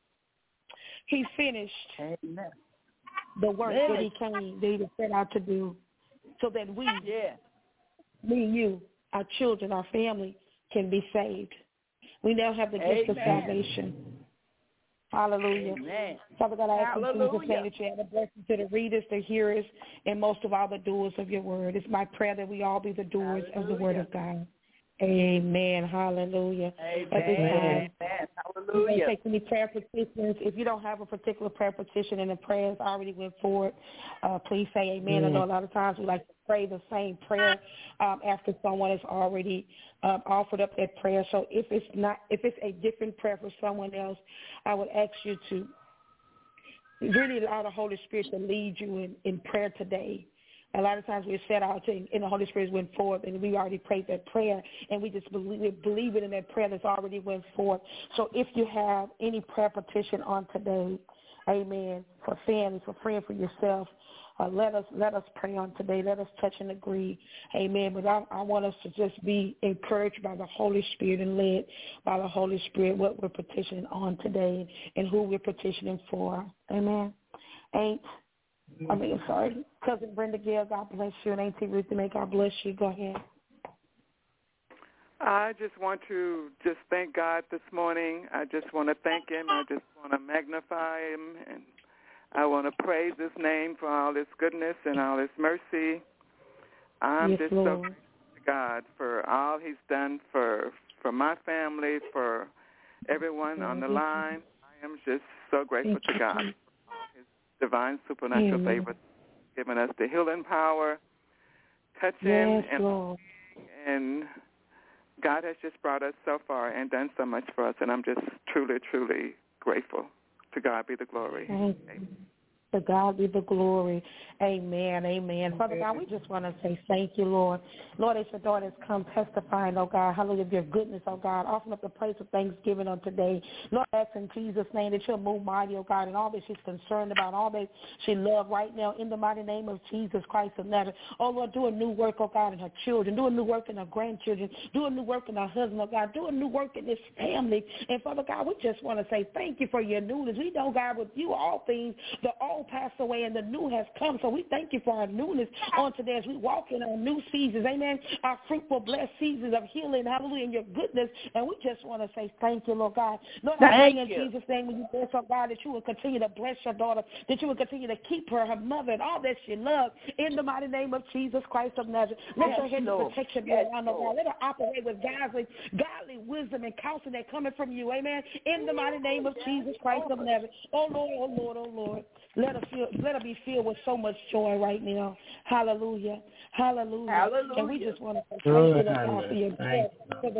F: He finished the work that he came, that he set out to do, so that we, me and you, our children, our family, can be saved. We now have the gift of salvation. Hallelujah. Amen. Father God, I ask you to say that you add a blessing to the readers, the hearers, and most of all the doers of your word. It's my prayer that we all be the doers of the word of God. Amen. Hallelujah.
L: Amen.
F: At this time,
L: Amen. Hallelujah.
F: Take any prayer petitions. If you don't have a particular prayer petition and the prayers already went forward, please say amen. I know a lot of times we like to pray the same prayer after someone has already offered up that prayer. So if it's a different prayer for someone else, I would ask you to really allow the Holy Spirit to lead you in prayer today. A lot of times we set out and the Holy Spirit went forth, and we already prayed that prayer, and we just believe it in that prayer that's already went forth. So if you have any prayer petition on today, amen, for families, for friends, for yourself, let us pray on today. Let us touch and agree, amen. But I want us to just be encouraged by the Holy Spirit and led by the Holy Spirit what we're petitioning on today and who we're petitioning for, amen. Cousin Brenda Gill, God bless you, and Auntie Ruth, may God bless you. Go ahead.
E: I just want to thank God this morning. I just want to thank him. I just want to magnify him, and I want to praise his name for all his goodness and all his mercy. I'm just so grateful to God for all he's done for my family, for everyone on the line. I am just so grateful to God for his divine supernatural favor, giving us the healing power, touching, and God has just brought us so far and done so much for us, and I'm just truly, truly grateful. To God be the glory. Amen.
F: To God be the glory. Amen. Amen. Father God, we just want to say thank you, Lord. Lord, as your daughters come testifying, oh God, hallelujah, of your goodness, oh God, offering up the praise of thanksgiving on today. Lord, I ask in Jesus' name that you'll move mighty, oh God, and all that she's concerned about, all that she loves right now, in the mighty name of Jesus Christ of Nazareth. Oh, Lord, do a new work, oh God, in her children. Do a new work in her grandchildren. Do a new work in her husband, oh God. Do a new work in this family. And Father God, we just want to say thank you for your newness. We know, God, with you all things, the old passed away and the new has come. So we thank you for our newness on today as we walk in our new seasons. Amen. Our fruitful, blessed seasons of healing. Hallelujah. And your goodness. And we just want to say thank you, Lord God. Lord, I pray in Jesus' name when you bless our God that you will continue to bless your daughter, that you will continue to keep her mother, and all that she loves in the mighty name of Jesus Christ of Nazareth. Let your hedge of protection be around her, God. Let her operate with godly wisdom and counsel that coming from you. Amen. In the mighty name of Jesus Christ of Nazareth. Oh, Lord, oh, Lord, oh, Lord. Let her be filled with so much joy right now. Hallelujah. Hallelujah. Hallelujah. And we just want to thank you, Lord God, for your joy,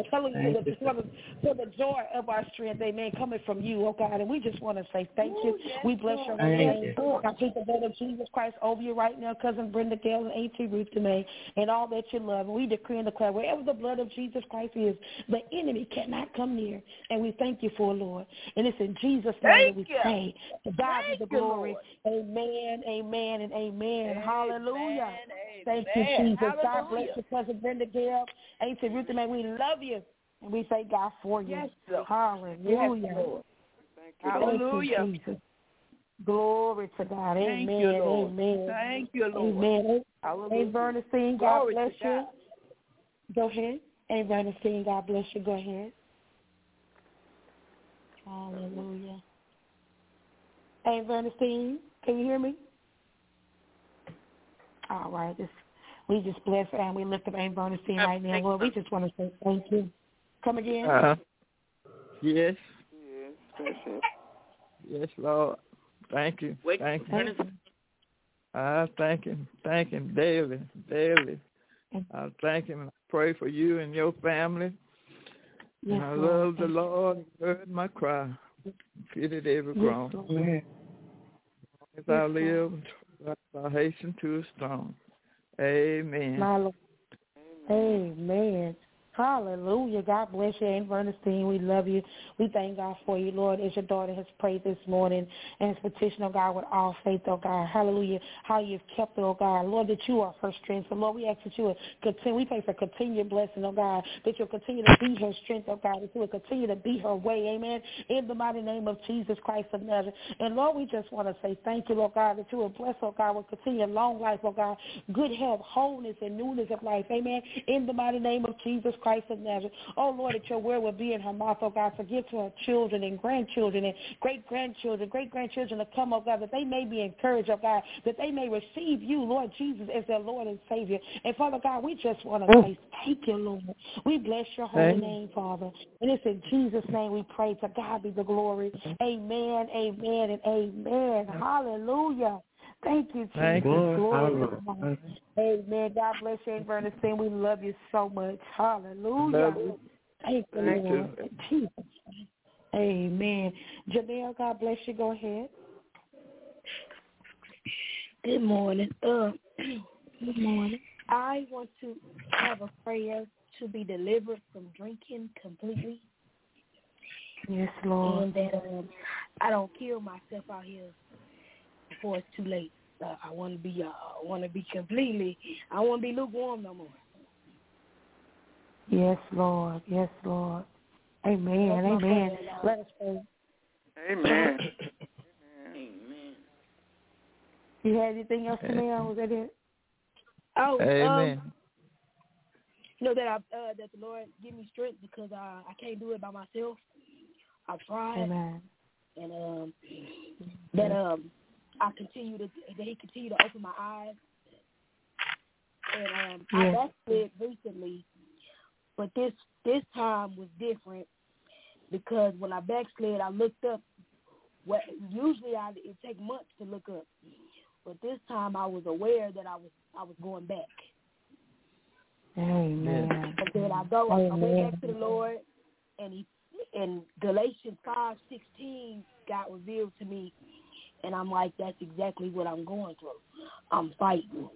F: for the joy of our strength, amen, coming from you, oh God. And we just want to say thank you. We bless your name. I plead the blood of Jesus Christ over you right now, Cousin Brenda Gale and Auntie Ruth Demay, and all that you love. And we decree and declare wherever the blood of Jesus Christ is, the enemy cannot come near. And we thank you for it, Lord. And it's in Jesus' name that we pray. To God be the glory. Amen, amen, and amen. Hallelujah. Thank you, Jesus. Hallelujah. God bless you, Cousin Brenda Gale. Auntie Ruth Demay, we love you. And we thank God for you. Yes, hallelujah. Yes, Lord. Hallelujah. Thank you, Jesus. Glory to God. Amen. Thank you, Lord. Amen. Thank you, Lord. Amen. Aunt Bernstein, God bless you. Go ahead. Aunt Bernstein, God bless you. Go ahead. Hallelujah. Aunt Bernstein, can you hear me? All right. We just bless her and we lift up Aunt Bernstein right now. Lord, we just want to say thank you. Come again?
G: Yes. Yes, Lord. Thank you. Thank you. I thank him daily. I thank him and I pray for you and your family. Yes, and I love the Lord. He heard my cry. Fitted every groan. As I live, I hasten to his throne. Amen.
F: My Lord. Amen. Hallelujah. God bless you, Aunt Bernstein. We love you. We thank God for you, Lord, as your daughter has prayed this morning and has petitioned, oh God, with all faith, oh God. Hallelujah. How you've kept her, oh God. Lord, that you are her strength. So, Lord, we ask that you will continue. We pray for continued blessing, oh God, that you'll continue to be her strength, oh God, that you will continue to be her way. Amen. In the mighty name of Jesus Christ of Nazareth. And, Lord, we just want to say thank you, Lord God, that you will bless, oh God, with continued long life, oh God, good health, wholeness, and newness of life. Amen. In the mighty name of Jesus Christ of Nazareth. Oh, Lord, that your word will be in her mouth, oh God. Forgive to her children and grandchildren and great-grandchildren to come, oh God, that they may be encouraged, oh God, that they may receive you, Lord Jesus, as their Lord and Savior. And, Father God, we just want to say thank you, Lord. We bless your holy name, Father. And it's in Jesus' name we pray. To God be the glory. Amen, amen, and amen. Hallelujah. Thank you, Jesus. Glory. Amen. God bless you, Aunt Bernstein. We love you so much. Hallelujah. Thank you, Lord. Jesus. Amen. Janelle, God bless you. Go ahead.
M: Good morning. Good morning. I want to have a prayer to be delivered from drinking completely.
F: Yes, Lord.
M: And that I don't kill myself out here before it's too late. I want to be completely. I don't want to be lukewarm no more.
F: Yes, Lord. Yes, Lord. Amen. Amen. Let us pray.
E: Amen.
K: Amen.
F: You had anything else, Camille? Was that it?
M: Oh,
G: Amen.
M: That that the Lord give me strength because I can't do it by myself. I've tried.
F: Amen.
M: And that He continue to open my eyes. And I backslid recently, but this time was different because when I backslid, I looked up. Usually it take months to look up, but this time I was aware that I was going back.
F: Amen.
M: And then I went back to the Lord, and Galatians 5:16 got revealed to me, and I'm like, that's exactly what I'm going through. I'm fighting.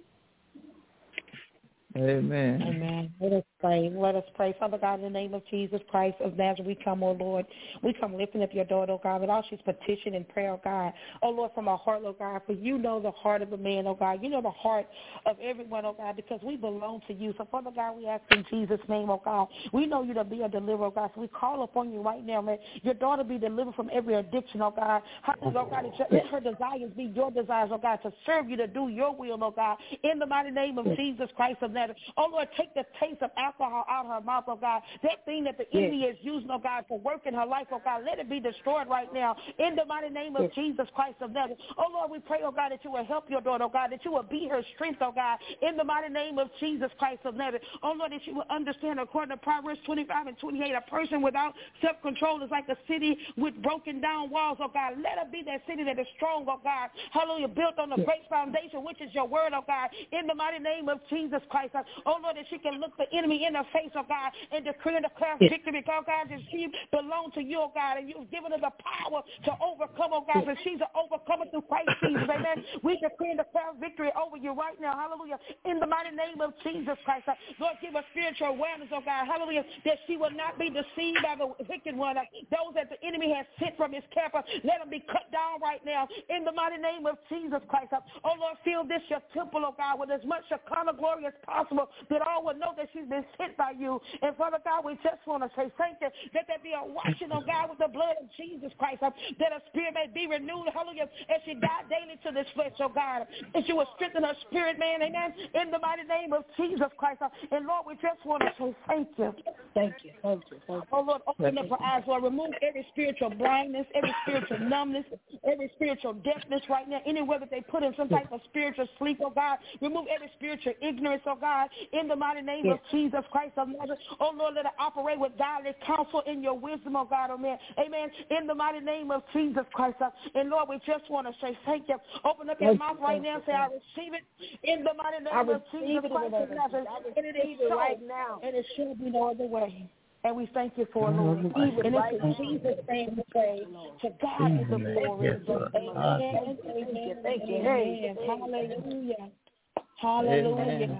G: Amen.
F: Amen. Let us pray. Let us pray. Father God, in the name of Jesus Christ of Nazareth, we come, oh Lord. We come lifting up your daughter, oh God, with all she's petitioned in prayer, oh God. Oh Lord, from our heart, oh God, for you know the heart of a man, oh God. You know the heart of everyone, oh God, because we belong to you. So, Father God, we ask in Jesus' name, oh God. We know you to be a deliverer, oh God. So we call upon you right now, man. Your daughter be delivered from every addiction, oh God. Oh God, let her desires be your desires, oh God, to serve you, to do your will, oh God. In the mighty name of Jesus Christ of Nazareth. Oh, Lord, take the taste of alcohol out of her mouth, oh God. That thing that the enemy is using, oh God, to work in her life, oh God, let it be destroyed right now in the mighty name of Jesus Christ of Nazareth. Oh, Lord, we pray, oh God, that you will help your daughter, oh God, that you will be her strength, oh God, in the mighty name of Jesus Christ of Nazareth. Oh, Lord, that you will understand, according to Proverbs 25 and 28, a person without self-control is like a city with broken down walls, oh God. Let her be that city that is strong, oh God. Hallelujah, built on the great foundation, which is your word, oh God, in the mighty name of Jesus Christ. Oh, Lord, that she can look the enemy in the face, oh God, and decree and declare victory, because, God, that she belongs to you, oh God, and you've given her the power to overcome, oh God, so she's an overcomer through Christ Jesus, amen. We decree and declare victory over you right now, hallelujah, in the mighty name of Jesus Christ. Lord, give her spiritual awareness, oh God, hallelujah, that she will not be deceived by the wicked one. Those that the enemy has sent from his camp, let them be cut down right now, in the mighty name of Jesus Christ. Oh, Lord, fill this your temple, oh God, with as much Shekinah glory as possible, that all will know that she's been sent by you. And Father God, we just want to say thank you, that there be a washing, oh God, with the blood of Jesus Christ, that her spirit may be renewed, hallelujah, as she died daily to this flesh, oh God, that you will strengthen her spirit, man, amen, in the mighty name of Jesus Christ. And Lord, we just want to say thank you. Thank you. Thank you. Thank you. Oh Lord, open up her eyes, Lord, remove every spiritual blindness, every spiritual numbness, every spiritual deafness right now, anywhere that they put in some type of spiritual sleep, oh God, remove every spiritual ignorance, oh God, in the mighty name of Jesus Christ of Nazareth. Oh Lord, let her operate with godly counsel in your wisdom, oh God, amen. Amen. In the mighty name of Jesus Christ. And Lord, we just want to say thank you. Open up your mouth right now and say, I receive it in the mighty name of Jesus Christ of Nazareth. And it is so right now. And it should be no other way. And we thank you for it, Lord. And it's in Jesus' name we pray. To God be the glory. Amen. Thank you. Amen. Hallelujah. Hallelujah.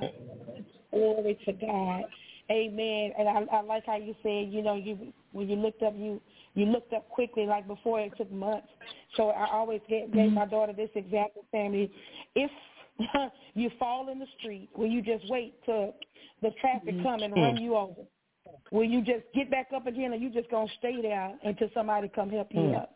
F: Glory to God. Amen. And I like how you said, when you looked up, you looked up quickly, like before it took months. So I always gave my daughter this example, family. If you fall in the street, will you just wait till the traffic come and run you over? Will you just get back up again, or you just going to stay there until somebody come help you up?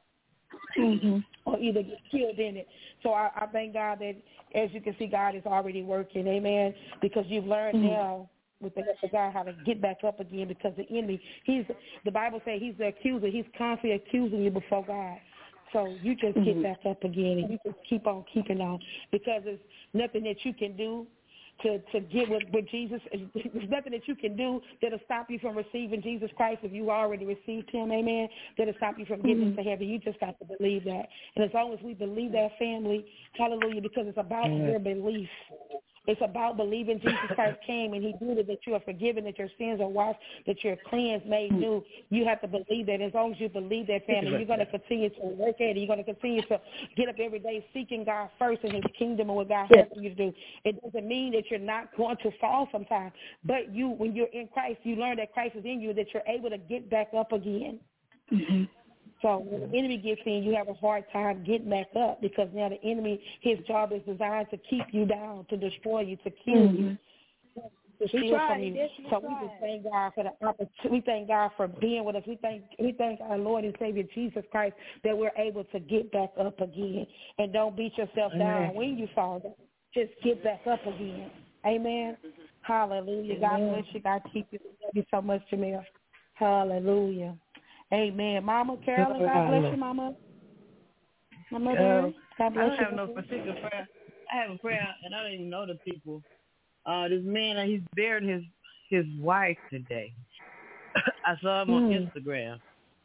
F: Or either get killed in it. So I thank God that, as you can see, God is already working, amen, because you've learned now with the help of God how to get back up again, because the enemy, the Bible says he's the accuser. He's constantly accusing you before God. So you just get back up again, and you just keep on keeping on, because there's nothing that you can do to get with Jesus. There's nothing that you can do that'll stop you from receiving Jesus Christ if you already received him, amen, that'll stop you from getting into heaven. You just got to believe that. And as long as we believe that, family, hallelujah, because it's about your belief. It's about believing Jesus Christ came and he did it, that you are forgiven, that your sins are washed, that you're cleansed, made new. You have to believe that. As long as you believe that, family, you're going to continue to work at it. You're going to continue to get up every day seeking God first in his kingdom and what God has for you to do. It doesn't mean that you're not going to fall sometimes, but when you're in Christ, you learn that Christ is in you, that you're able to get back up again. Mm-hmm. So when the enemy gets in, you have a hard time getting back up, because now the enemy, his job is designed to keep you down, to destroy you, to kill you, to steal from you. So we just thank God for the opportunity. We thank God for being with us. We thank our Lord and Savior Jesus Christ that we're able to get back up again. And don't beat yourself down when you fall down. Just get back up again. Amen. Hallelujah. God bless you. God keep you. Love you so much, Jamil. Hallelujah. Amen. Mama Carolyn, God bless you, Mama. Mama, God bless you.
H: I don't have no particular prayer. I have a prayer, and I don't even know the people. This man, he's buried his wife today. I saw him on Instagram.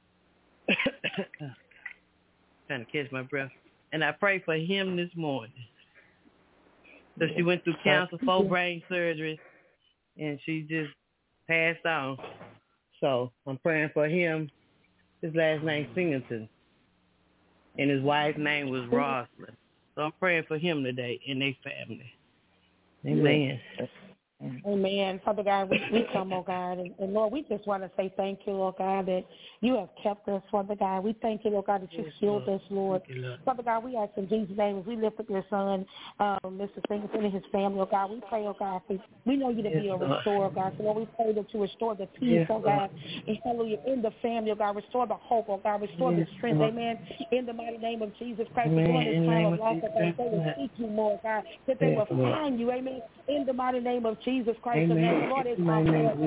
H: Trying to catch my breath. And I prayed for him this morning. So she went through cancer, 4 brain surgeries, and she just passed on. So I'm praying for him. His last name Singleton, and his wife's name was Roslyn. So I'm praying for him today and their family. Amen.
F: Amen. Father God, we come, oh God, and Lord, we just want to say thank you, Lord God, that you have kept us, Father God. We thank you, Lord God, that you healed us, Lord. Father God, we ask in Jesus' name, as we lift up your son, Mr. Singleton and his family, oh God, we pray, oh God, we know you to be a restorer, God. So Lord, we pray that you restore the peace, oh God, and hallelujah, in the family, oh God, restore the hope, oh God, restore the strength, amen, in the mighty name of Jesus Christ. During this time of loss, oh God, they will seek you more, God, that they will find you, amen, in the mighty name of Jesus Christ. Amen. Lord, it's our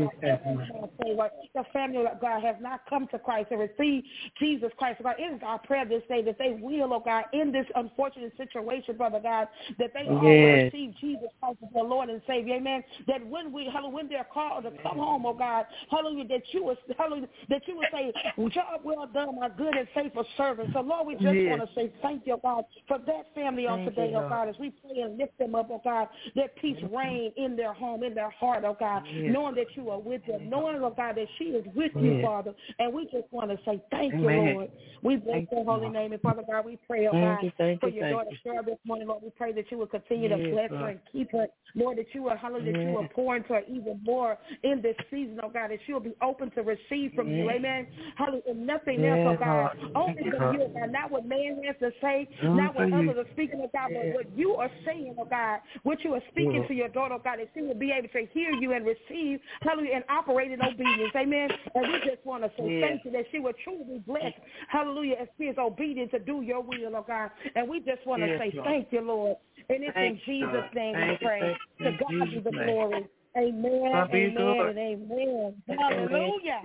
F: prayer, God. The family of God has not come to Christ and received Jesus Christ. God, it is our prayer this day that they will, oh God, in this unfortunate situation, Brother God, that they all receive Jesus Christ as their Lord and Savior. Amen. That when they're called to come home, oh God, hallelujah, that you will say, job well done, my good and faithful servant. So Lord, we just want to say thank you, God, for that family on today, oh God, as we pray and lift them up, oh God, that peace reign in their home, in their heart, oh God, knowing that you are with them, knowing, oh God, that she is with you, Father. And we just want to say thank you, Lord. We bless your holy name. And Father God, we pray, oh God, for your daughter Cheryl this morning, Lord. We pray that you will continue to bless her and keep her, Lord, that you will, hallelujah, that you will pour into her even more in this season, oh God, that she will be open to receive from you, amen. Hallelujah, and nothing else, oh God, only from you, oh God, not what man has to say, not what others are speaking, oh God, but what you are saying, oh God, what you are speaking to your daughter, oh God, that she will be able to hear you and receive, hallelujah, and operate in obedience, amen. And we just want to say thank you that she will truly be blessed, hallelujah, as she is obedient to do your will, oh God. And we just want to say thank you, Lord. And it's in Jesus' name we pray. To God be the glory. Amen, amen, and amen. Hallelujah.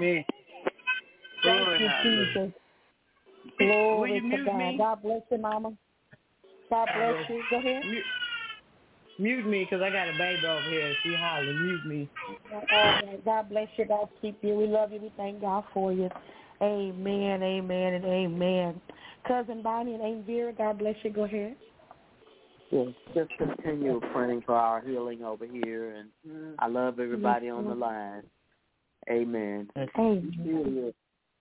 F: Thank you, Jesus. Glory to God. God bless you, Mama. God bless you. Go ahead.
H: Mute me, because I got a baby over here. She hollering. Mute me.
F: All right. God bless you. God keep you. We love you. We thank God for you. Amen, amen, and amen. Cousin Bonnie and Aunt Vera, God bless you. Go ahead.
D: Yes, just continue praying for our healing over here. And I love everybody on the line. Amen.
F: Amen.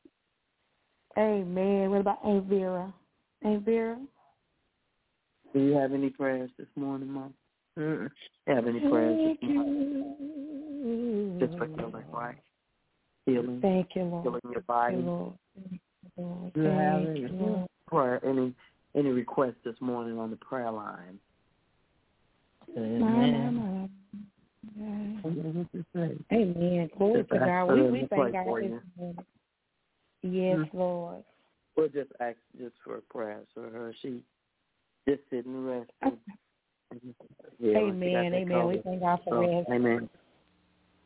F: Amen. What about Aunt Vera? Aunt Vera?
D: Do you have any prayers this morning, Mom? Have any prayers this morning? Just for healing, right? Healing.
F: Thank you, Lord.
D: Healing your body.
F: Thank you, Lord.
D: Do you have any prayer, any requests this morning on the prayer line?
F: Amen. Amen. Glory to God. We thank God for you. Yes, Lord.
D: We'll just ask just for prayers for her. She just sitting and resting.
F: Amen. Amen. We thank God for rest.
D: Amen.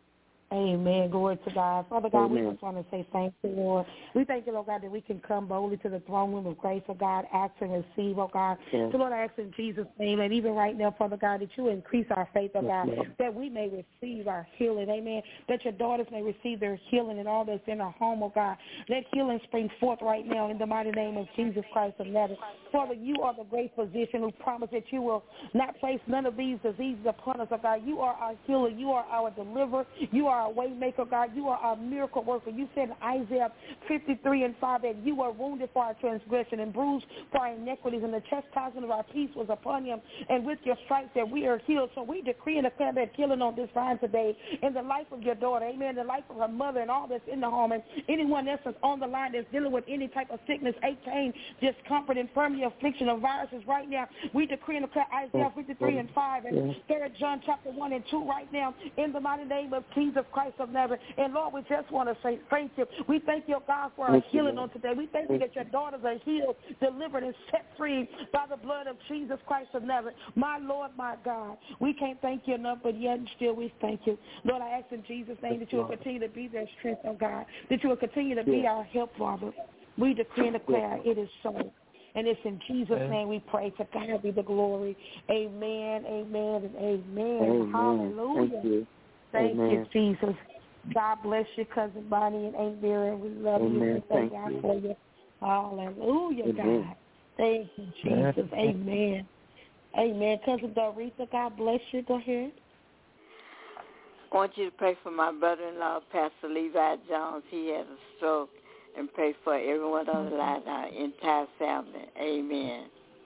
F: Amen. Glory to God. Father God, we just want to say thank you, Lord. We thank you, Lord God, that we can come boldly to the throne room of grace, oh God, ask and receive, oh God. So, Lord, I ask in Jesus' name, and even right now, Father God, that you increase our faith, oh God, that we may receive our healing, amen, that your daughters may receive their healing and all that's in our home, oh God. Let healing spring forth right now in the mighty name of Jesus Christ of Nazareth. Father, you are the great physician who promised that you will not place none of these diseases upon us, oh God. You are our healer. You are our deliverer. You are our way maker, God. You are our miracle worker. You said in Isaiah 53:5 that you were wounded for our transgression and bruised for our iniquities, and the chastisement of our peace was upon him, and with your stripes that we are healed. So we decree and declare that healing on this line today in the life of your daughter, amen, the life of her mother and all that's in the home, and anyone else that's on the line that's dealing with any type of sickness, ache, pain, discomfort, infirmity, affliction, or viruses right now. We decree and declare Isaiah 53:5 and 3 John chapter 1 and 2 right now in the mighty name of Jesus Christ of Nazareth. And Lord, we just want to say thank you. We thank you, God, for our healing on today. We thank you that your daughters are healed, delivered, and set free by the blood of Jesus Christ of Nazareth. My Lord, my God, we can't thank you enough, but yet and still we thank you. Lord, I ask in Jesus' name that you will continue to be their strength, oh God, that you will continue to be our help, Father. We decree and declare it is so. And it's in Jesus' name we pray. To God be the glory. Amen, amen, and amen. Hallelujah. Thank you, Jesus. God bless you, Cousin Bonnie and Aunt Vera. We love you. We thank God for you. Hallelujah, God. Thank you, Jesus. Amen. Amen. Cousin Doretha, God bless you. Go ahead.
J: I want you to pray for my brother-in-law, Pastor Levi Jones. He had a stroke. And pray for everyone on the line, our entire family. Amen.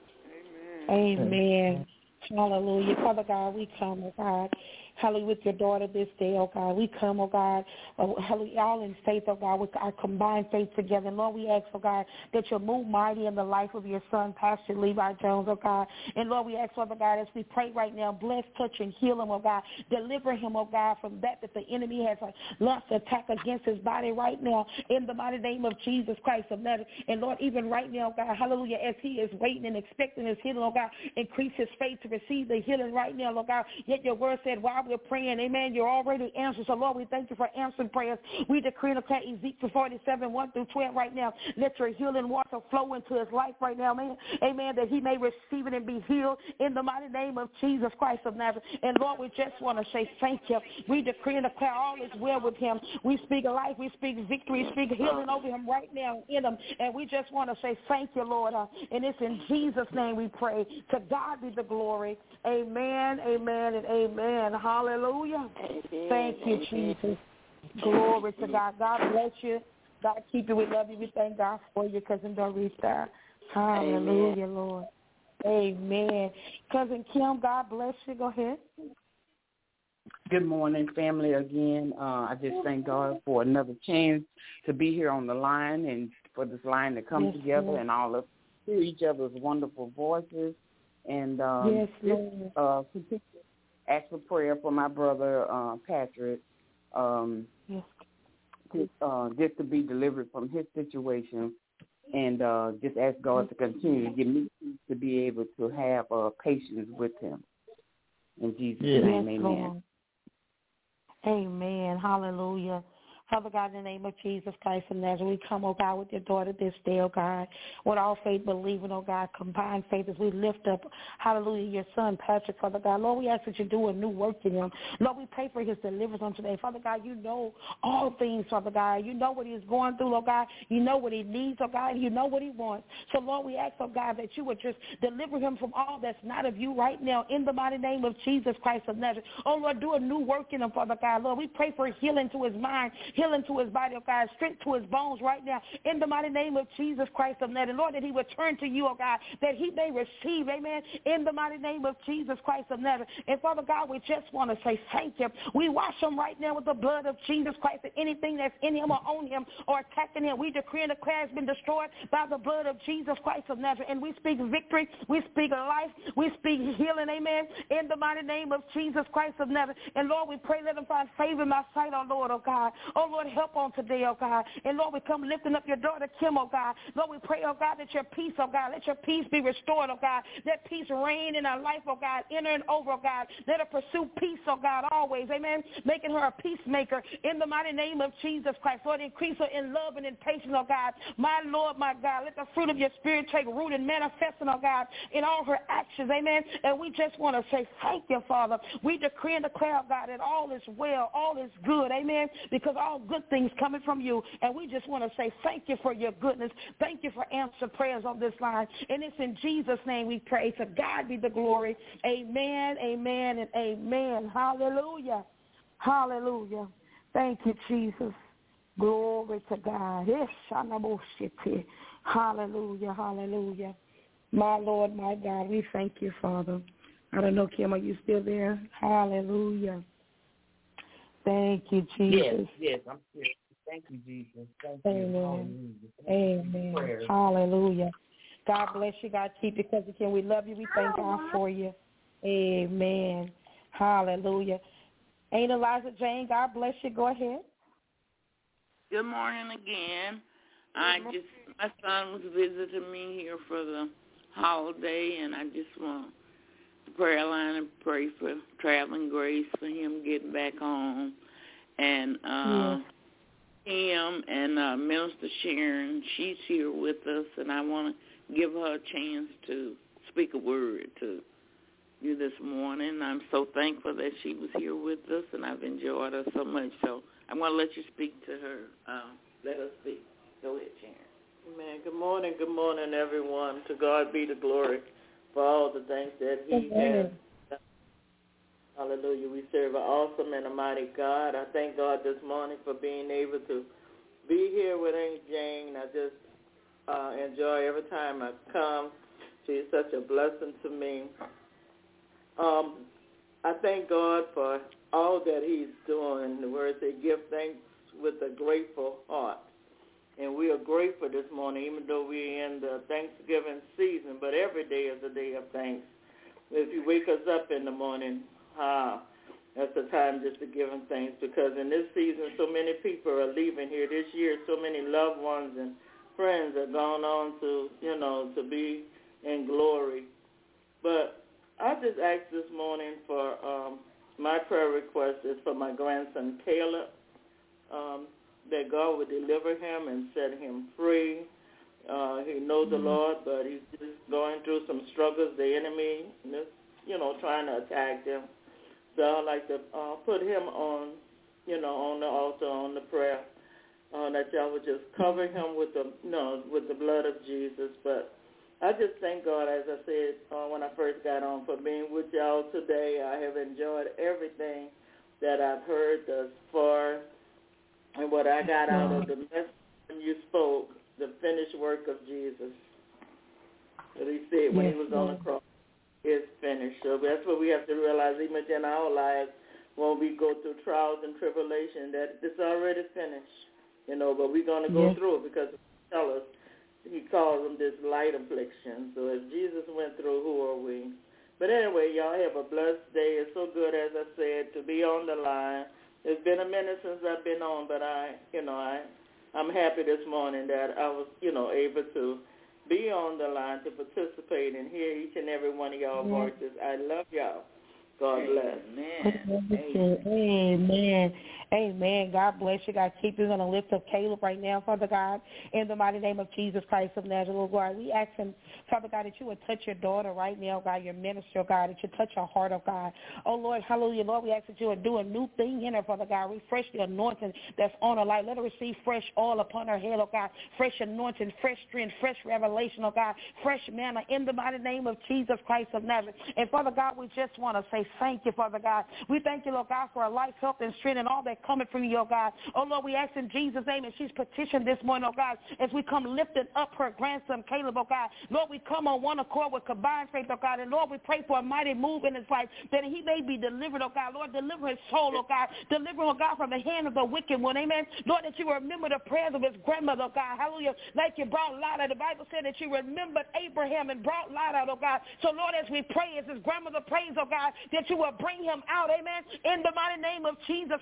F: Amen. Hallelujah. Father God, we come, oh God. Hallelujah, with your daughter this day, oh God. We come, oh God, hallelujah, all in faith, oh God, with our combined faith together. And Lord, we ask, oh God, that you'll move mighty in the life of your son, Pastor Levi Jones, oh God. And Lord, we ask, Father God, as we pray right now, bless, touch, and heal him, oh God. Deliver him, oh God, from that the enemy has launched attack against his body right now in the mighty name of Jesus Christ of Nazareth. And Lord, even right now, God, hallelujah, as he is waiting and expecting his healing, oh God, increase his faith to receive the healing right now, Lord God. Yet your word said, while we're praying, amen, you're already answered. So, Lord, we thank you for answering prayers. We decree and declare Ezekiel 47:1-12 right now. Let your healing water flow into his life right now, man. Amen, that he may receive it and be healed in the mighty name of Jesus Christ of Nazareth. And, Lord, we just want to say thank you. We decree and declare all is well with him. We speak life. We speak victory. We speak healing over him right now in him. And we just want to say thank you, Lord. And it's in Jesus' name we pray. To God be the glory. Amen, amen, and amen. Hallelujah. Amen. Thank you, Jesus. Glory to God. God bless you. God keep you. We love you. We thank God for you, Cousin Doretha. Hallelujah, amen. Lord. Amen. Cousin Kim, God bless you. Go ahead.
I: Good morning, family, again. I just thank God for another chance to be here on the line and for this line to come together and all of hear each other's wonderful voices. And just ask for prayer for my brother Patrick, just to be delivered from his situation, and just ask God to continue to give me peace to be able to have patience with him. In Jesus' name, amen.
F: Lord. Amen. Hallelujah. Father God, in the name of Jesus Christ of Nazareth, we come, oh God, with your daughter this day, oh God, with all faith believing, oh God, combined faith as we lift up, hallelujah, your son, Patrick, Father God. Lord, we ask that you do a new work in him. Lord, we pray for his deliverance on today. Father God, you know all things, Father God. You know what he's going through, oh God. You know what he needs, oh God. You know what he wants. So, Lord, we ask, oh God, that you would just deliver him from all that's not of you right now in the mighty name of Jesus Christ of Nazareth. Oh, Lord, do a new work in him, Father God. Lord, we pray for healing to his mind, healing to his body, oh God, strength to his bones right now in the mighty name of Jesus Christ of Nazareth. Lord, that he would turn to you, oh God, that he may receive, amen, in the mighty name of Jesus Christ of Nazareth. And Father God, we just want to say thank you. We wash him right now with the blood of Jesus Christ, and anything that's in him or on him or attacking him, we decree and declare has been destroyed by the blood of Jesus Christ of Nazareth. And we speak victory, we speak life, we speak healing, amen, in the mighty name of Jesus Christ of Nazareth. And Lord, we pray, let him find favor in my sight, oh Lord, oh God. Oh Oh, Lord, help on today, oh, God. And, Lord, we come lifting up your daughter, Kim, oh, God. Lord, we pray, oh, God, that your peace, oh, God, let your peace be restored, oh, God. Let peace reign in her life, oh, God, in and over, oh, God. Let her pursue peace, oh, God, always, amen, making her a peacemaker in the mighty name of Jesus Christ. Lord, increase her in love and in patience, oh, God. My Lord, my God, let the fruit of your spirit take root and manifesting, oh, God, in all her actions, amen. And we just want to say thank you, Father. We decree and declare, God, that all is well, all is good, amen, because all good things coming from you. And we just want to say thank you for your goodness. Thank you for answered prayers on this line. And it's in Jesus' name we pray. To God be the glory. Amen, amen, and amen. Hallelujah. Hallelujah. Thank you, Jesus. Glory to God. Hallelujah, hallelujah. My Lord, my God, we thank you, Father. I don't know, Kim, are you still there? Hallelujah. Thank you, Jesus.
I: Yes, I'm still. Thank you, Jesus. Thank
F: Amen.
I: you.
F: Amen. Hallelujah. God bless you. God keep you, Cousin Kim. We love you. We thank God for you. Amen. Hallelujah. Ain't Eliza Jane, God bless you. Go ahead.
K: Good morning again. My son was visiting me here for the holiday, and I just want the prayer line and pray for traveling grace for him getting back home. And him and Minister Sharon, she's here with us, and I want to give her a chance to speak a word to you this morning. I'm so thankful that she was here with us, and I've enjoyed her so much. So I'm going to let you speak to her. Let her speak. Go ahead, Sharon.
N: Amen. Good morning, everyone. To God be the glory for all the things that he has done. Hallelujah. We serve an awesome and a mighty God. I thank God this morning for being able to be here with Aunt Jane. I just enjoy every time I come. She's such a blessing to me. I thank God for all that he's doing. The word says, give thanks with a grateful heart. And we are grateful this morning, even though we're in the Thanksgiving season, but every day is a day of thanks. If you wake us up in the morning, that's the time just to give him thanks, because in this season, so many people are leaving here this year. So many loved ones and friends have gone on to, to be in glory. But I just asked this morning for my prayer request is for my grandson, Caleb, that God would deliver him and set him free. He knows the Lord, but he's just going through some struggles. The enemy is, trying to attack him. So I'd like to put him on, on the altar, on the prayer, that y'all would just cover him with the blood of Jesus. But I just thank God, as I said when I first got on, for being with y'all today. I have enjoyed everything that I've heard thus far, and what I got out of the message when you spoke, the finished work of Jesus. That he said when he was on the cross, it's finished. So that's what we have to realize, even in our lives, when we go through trials and tribulation, that it's already finished. But we're going to go through it, because he tells us, he calls them this light affliction. So if Jesus went through, who are we? But anyway, y'all have a blessed day. It's so good, as I said, to be on the line. It's been a minute since I've been on, but I'm happy this morning that I was, able to be on the line to participate and hear each and every one of y'all voices. I love y'all. God bless.
F: Amen. Amen. God bless you. God keep you. We're going to lift up Caleb right now, Father God, in the mighty name of Jesus Christ of Nazareth, Lord God. We ask him, Father God, that you would touch your daughter right now, God, your minister, God, that you touch her heart, oh God. Oh, Lord, hallelujah. Lord, we ask that you would do a new thing in her, Father God. Refresh the anointing that's on her life. Let her receive fresh oil upon her head, oh God. Fresh anointing, fresh strength, fresh revelation, oh God. Fresh manna in the mighty name of Jesus Christ of Nazareth. And, Father God, we just want to say thank you, Father God. We thank you, Lord God, for her life, health, and strength and all that coming from you, oh God. Oh, Lord, we ask in Jesus' name, and she's petitioned this morning, oh God, as we come lifting up her grandson, Caleb, oh God. Lord, we come on one accord with combined faith, oh God. And, Lord, we pray for a mighty move in his life, that he may be delivered, oh God. Lord, deliver his soul, oh God. Deliver, oh God, from the hand of the wicked one, amen. Lord, that you remember the prayers of his grandmother, oh God. Hallelujah. Like you brought Lot out. The Bible said that you remembered Abraham and brought Lot out, oh God. So, Lord, as we pray, as his grandmother prays, oh God, that you will bring him out, amen, in the mighty name of Jesus Christ of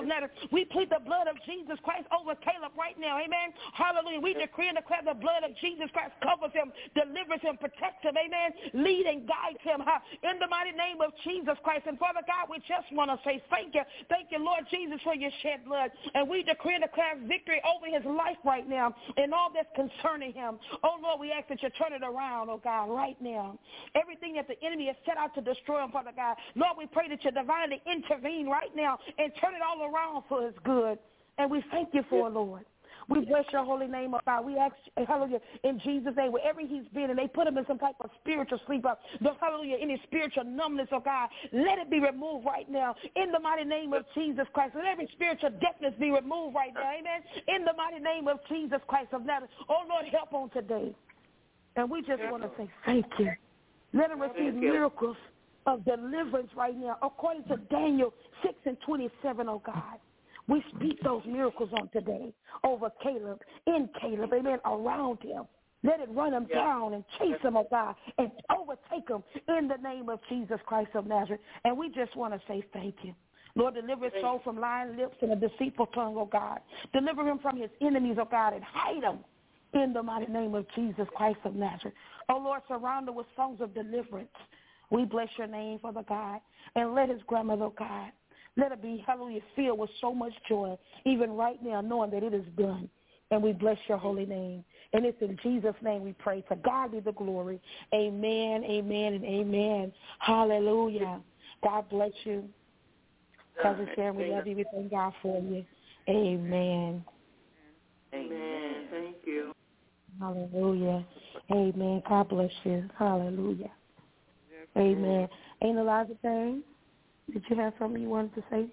A: of Nazareth. We plead the blood of Jesus Christ over Caleb right now. Amen. Hallelujah. We decree and declare the blood of Jesus Christ covers him, delivers him, protects him. Amen. Lead and guides him. In the mighty name of Jesus Christ. And Father God, we just want to say thank you. Thank you, Lord Jesus, for your shed blood. And we decree and declare victory over his life right now and all that's concerning him. Oh, Lord, we ask that you turn it around, oh God, right now. Everything that the enemy has set out to destroy him, Father God. Lord, we pray that you divinely intervene right now and turn it all around for his good. And we thank you for it, Lord. We bless your holy name, oh God. We ask, hallelujah, in Jesus' name, wherever he's been, and they put him in some type of spiritual sleep, hallelujah, any spiritual numbness, oh God, let it be removed right now. In the mighty name of Jesus Christ, let every spiritual deafness be removed right now, amen. In the mighty name of Jesus Christ of Nazareth, oh Lord, help on today. And we just want to say thank you. Let him receive miracles of deliverance right now, according to Daniel 6:27, oh God. We speak those miracles on today over Caleb, in Caleb, amen, around him. Let it run him down and chase him, oh God, and overtake him in the name of Jesus Christ of Nazareth. And we just want to say thank you. Lord, deliver his soul from lying lips and a deceitful tongue, oh God. Deliver him from his enemies, oh God, and hide him in the mighty name of Jesus Christ of Nazareth. Oh Lord, surround him with songs of deliverance. We bless your name, Father God, and let his grandmother, oh God, let it be, hallelujah, filled with so much joy, even right now, knowing that it is done. And we bless your holy name. And it's in Jesus' name we pray. To God be the glory. Amen, amen, and amen. Hallelujah. God bless you. Cousin Sharon, we love you. We thank God for you. Amen.
N: Amen. Thank you.
A: Hallelujah. Amen. God bless you. Hallelujah. Amen. Ain't Eliza thing? Did you have something you wanted to say?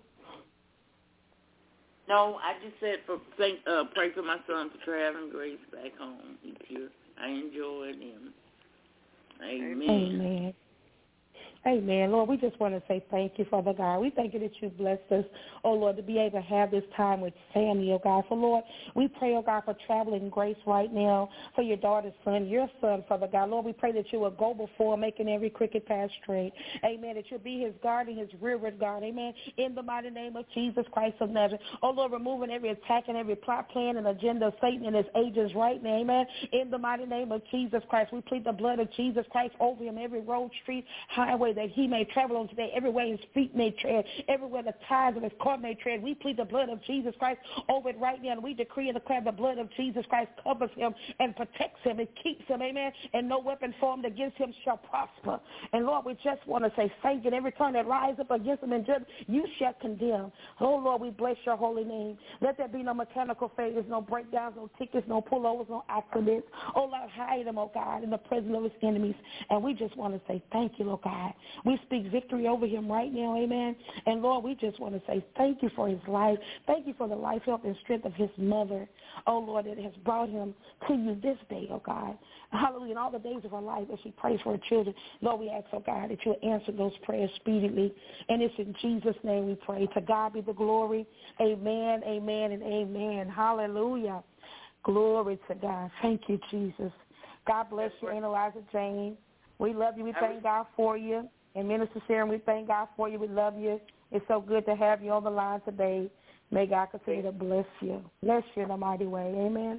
K: No, I just said pray for my son for traveling grace back home. He's here. I enjoyed him. Amen.
A: Amen. Amen. Lord, we just want to say thank you, Father God. We thank you that you blessed us, oh Lord, to be able to have this time with family, oh God. So, Lord, we pray, oh God, for traveling grace right now for your daughter's son, your son, Father God. Lord, we pray that you will go before, making every crooked path straight. Amen. That you'll be his guard and his rearward guard. Amen. In the mighty name of Jesus Christ of Nazareth. Oh, Lord, removing every attack and every plot, plan, and agenda of Satan and his agents right now. Amen. In the mighty name of Jesus Christ, we plead the blood of Jesus Christ over him, every road, street, highway that he may travel on today, everywhere his feet may tread, everywhere the ties of his car may tread. We plead the blood of Jesus Christ over it right now, and we decree and declare the blood of Jesus Christ covers him and protects him and keeps him, amen, and no weapon formed against him shall prosper. And Lord, we just want to say thank you. And every tongue that rise up against him in judgment, you shall condemn. Oh, Lord, we bless your holy name. Let there be no mechanical failures, no breakdowns, no tickets, no pullovers, no accidents. Oh, Lord, hide him, oh God, in the presence of his enemies. And we just want to say thank you, Lord God. We speak victory over him right now, amen. And Lord, we just want to say thank you for his life. Thank you for the life, health, and strength of his mother, oh Lord, that has brought him to you this day, oh God. Hallelujah. In all the days of her life as she prays for her children, Lord, we ask, oh God, that you answer those prayers speedily. And it's in Jesus' name we pray. To God be the glory. Amen, amen, and amen. Hallelujah. Glory to God. Thank you, Jesus. God bless you, Aunt Eliza Jane. We love you. We thank God for you. And Minister Sharon, we thank God for you. We love you. It's so good to have you on the line today. May God continue to bless you. Bless you in a mighty way. Amen.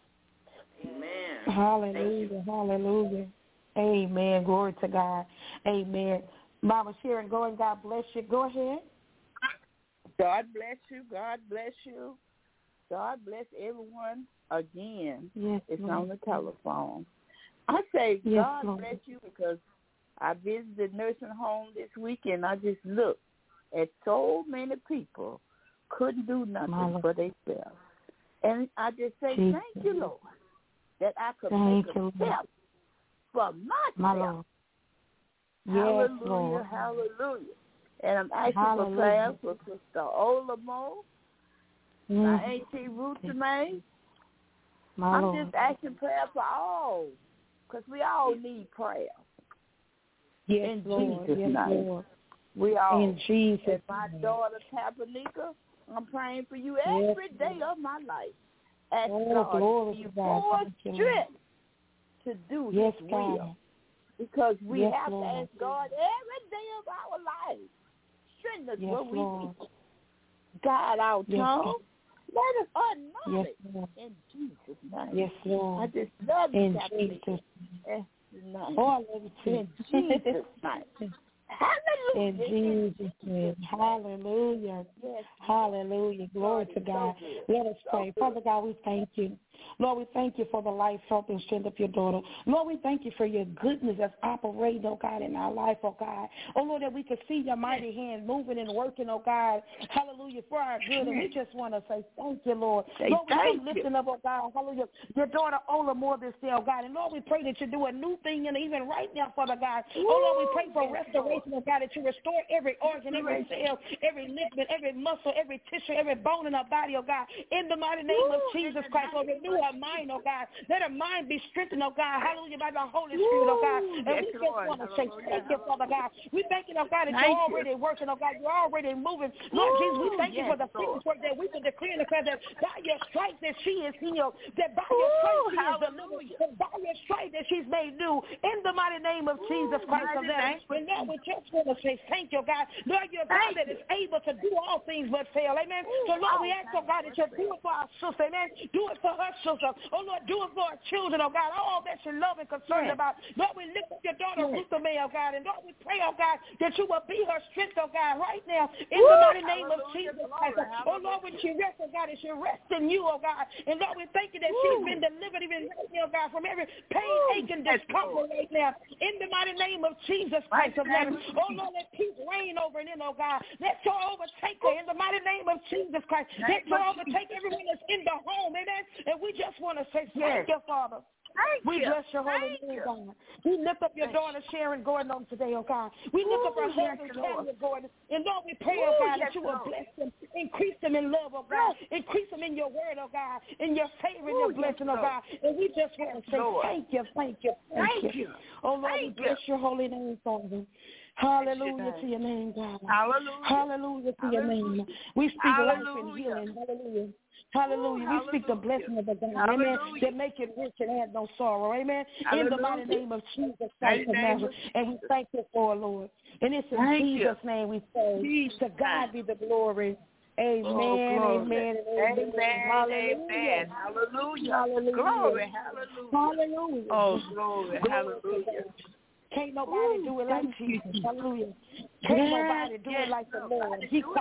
K: Amen.
A: Hallelujah. Hallelujah. Amen. Glory to God. Amen. Mama Sharon, go and God bless you. Go ahead.
L: God bless you. God bless you. God bless everyone again.
A: Yes,
L: it's
A: Lord.
L: On the telephone. I say
A: Yes,
L: God
A: Lord.
L: bless you because I visited nursing home this week and I just looked at so many people couldn't do nothing for themselves. And I just say,
A: Jesus.
L: thank you, Lord, that I could
A: Thank
L: make
A: you,
L: a step for
A: my
L: myself.
A: Lord. Yes,
L: Hallelujah,
A: Lord.
L: hallelujah. And I'm asking
A: Hallelujah.
L: for prayers for Sister Olamo, my Auntie Ruth May. I'm
A: Lord.
L: just asking prayer for all, because we all need prayer.
A: Yes,
L: in
A: Lord.
L: Jesus'
A: Yes,
L: name.
A: Lord.
L: We all.
A: In Jesus'
L: and my
A: name.
L: daughter Tabernica, I'm praying for you every day of my life. Ask God to give you more strength to do His will. Because we have to ask God every day of our life. Strengthen us where we need. God our
M: Yes,
L: tongue. Let us acknowledge
M: Lord.
L: in Jesus' name.
M: Yes, Lord.
L: I just love you,
M: In
L: Kathleen.
M: Jesus'
L: name.
M: Oh, I love you too.
L: In Jesus' name. Hallelujah.
M: In Jesus' name. Hallelujah.
L: Yes.
M: Hallelujah. Glory to God. Let us pray. Father God, we thank you. Lord, we thank you for the life, health, and strength of your daughter. Lord, we thank you for your goodness that's operating, oh God, in our life, oh God. Oh, Lord, that we could see your mighty hand moving and working, oh God. Hallelujah, for our good. And we just want to say thank you, Lord. Lord, we come lifting up, oh God, hallelujah, your daughter, Ola, more this day, oh God. And Lord, we pray that you do a new thing in even right now, Father God. Oh, Lord, we pray for restoration, oh God, that you restore every organ, every cell, every ligament, every muscle, every tissue, every bone in our body, oh God. In the mighty name of Jesus Christ, Lord, renew our mind, oh God. Let our mind be strengthened, oh God. Hallelujah, by the Holy Spirit, oh God. And we just want to say thank you, Father God. We thank you, oh God, that you're already working, oh God. You're already moving. Lord Jesus, we thank you for the finished work that we can decree and declare that by your stripes that she is healed, that by your stripes she is delivered, that by your stripes that she's made new. In the mighty name of Jesus Christ of Nazareth. And now we just want to say thank you, God. Lord, you're God that is able to do all things but fail. Amen. So, Lord, we ask, oh God, that you do it for our sister. Amen. Do it for her sister. Oh, Lord, do it for our children, oh God. All that you love and concerned about. Lord, we lift up your daughter, Ruth May, oh God. And Lord, we pray, oh God, that you will be her strength, oh God, right now. In the mighty name of Jesus Christ. Oh, Lord, when she rests, oh God, that she rests in you, oh God. And Lord, we thank you that she's been delivered even right now, God, from every pain, ache, and discomfort right now. In the mighty name of Jesus Christ of Nazareth. Oh, Lord, let peace reign over in, oh God. Let joy overtake her in the mighty name of Jesus Christ. Let joy overtake everyone that's in the home, amen. And we just want to say thank you, Father. We bless your holy name, God. We lift up your daughter, Sharon Gordon, on today, oh God. We lift up our husband, Samuel Gordon. And Lord, we pray, oh God, that you will bless them, increase them in love, oh God. Increase them in your word, oh God, in your favor, in your blessing, oh God. And we just want to say thank you, thank you, thank you. Oh Lord, we bless your holy name, Father. Hallelujah to your name, God. Hallelujah. Hallelujah to your name. We speak life and healing. Hallelujah. Hallelujah. We speak the blessing of the God. Amen. That make it rich and add no sorrow. Amen. In the mighty name of Jesus Christ of Nazareth. And we thank you for it, Lord. And it's in Jesus' name we pray. To God be the glory. Amen. Amen. Amen.
L: Hallelujah. Hallelujah. Hallelujah. Glory. Hallelujah.
M: Hallelujah.
L: Oh, glory. Hallelujah.
M: Can't nobody do it like Jesus. Hallelujah. Can't nobody do it like the Lord. He come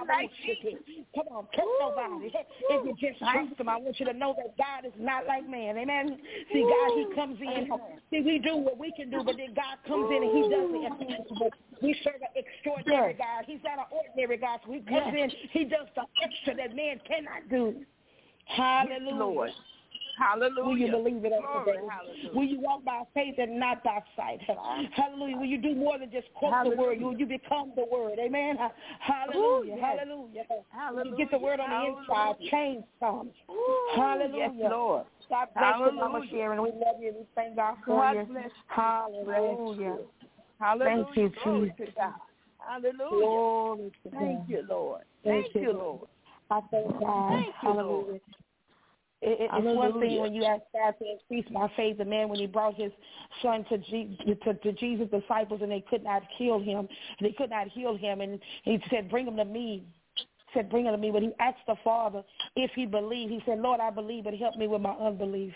M: on, can't nobody. If you just trust him, I want you to know that God is not like man. Amen. See, God, he comes in. See, we do what we can do, but then God comes in and he does the impossible. We serve an extraordinary God. He's not an ordinary God. So he comes in, he does the extra that man cannot do. Hallelujah. Lord.
L: Hallelujah.
M: Will you believe it on today? Will you walk by faith and not by sight? Hallelujah. Will you do more than just quote the word? Will you become the word? Amen. Hallelujah. Hallelujah. Will you get the word on the inside? Change comes. Hallelujah.
L: Yes, Lord.
M: God bless you, Mama Sharon. We love you. We thank God for you. Hallelujah.
L: Hallelujah.
M: Thank you, Jesus.
L: Hallelujah.
M: Glory to
L: Thank
M: God.
L: you, Lord. Thank you, Lord.
M: I thank God.
L: Thank you,
M: Hallelujah.
L: Lord.
M: It's one thing when you ask God to increase my faith. The man, when he brought his son to Jesus' disciples and they could not heal him, they could not heal him, and he said, "Bring him to me." He said, "Bring him to me." But he asked the Father if he believed. He said, "Lord, I believe, but help me with my unbelief."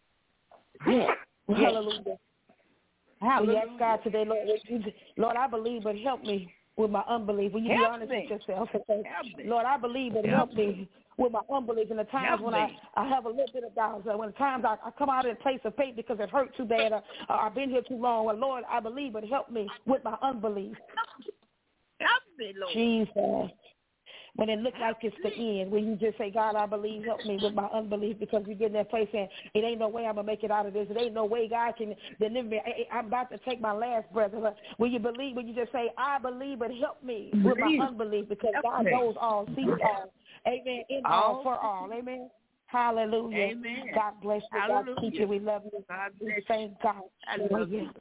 L: Yes.
M: Hallelujah. Hallelujah. We ask God today, Lord, I believe, but help me with my unbelief. Will you be honest with yourself and say, Lord, I believe, but help me with my unbelief. And the times when I have a little bit of doubt, when times I come out in a place of faith because it hurt too bad, or I've been here too long, well, Lord, I believe, but help me with my unbelief.
L: Help me, Lord.
M: Jesus. When it looked like it's the end, when you just say, God, I believe, help me with my unbelief, because you get in that place saying, it ain't no way I'm going to make it out of this. It ain't no way God can deliver me. I'm about to take my last breath. Will you believe, when you just say, I believe, but help me with my unbelief, because God knows all, sees all. Amen. In all, for all. Amen. Hallelujah.
L: Amen.
M: God bless you. God keep you. We love you. We thank God. Hallelujah.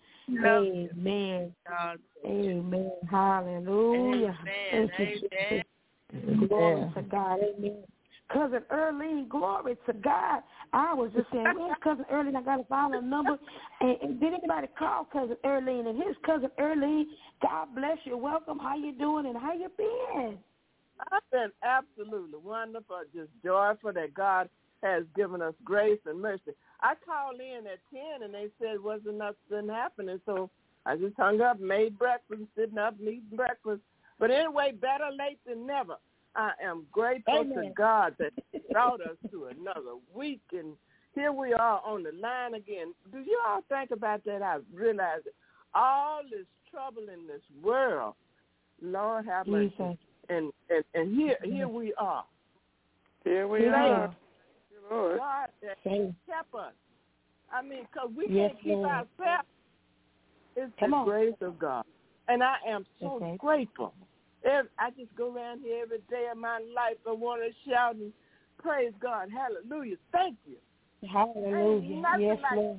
M: Amen. Amen. Hallelujah.
L: Amen.
M: Thank you, Jesus. Glory to God. Amen. Cousin Earlene, glory to God. I was just saying, where's Cousin Earlene? I got to find a number. And did anybody call Cousin Earlene? And here's Cousin Earlene. God bless you. Welcome. How you doing and how you been?
O: I've been absolutely wonderful, just joyful that God has given us grace and mercy. I called in at 10 and they said wasn't nothing happening, so I just hung up, made breakfast, sitting up, eating breakfast. But anyway, better late than never. I am grateful to God that He brought us to another week, and here we are on the line again. Do you all think about that? I realize that all this trouble in this world, Lord have mercy, and here we are.
E: Here we are.
O: God that kept us. I mean, because we can't keep ourselves. It's the grace of God. And I am so grateful. I just go around here every day of my life. I want to shout and praise God. Hallelujah. Thank you.
M: Hallelujah. Yes, Lord.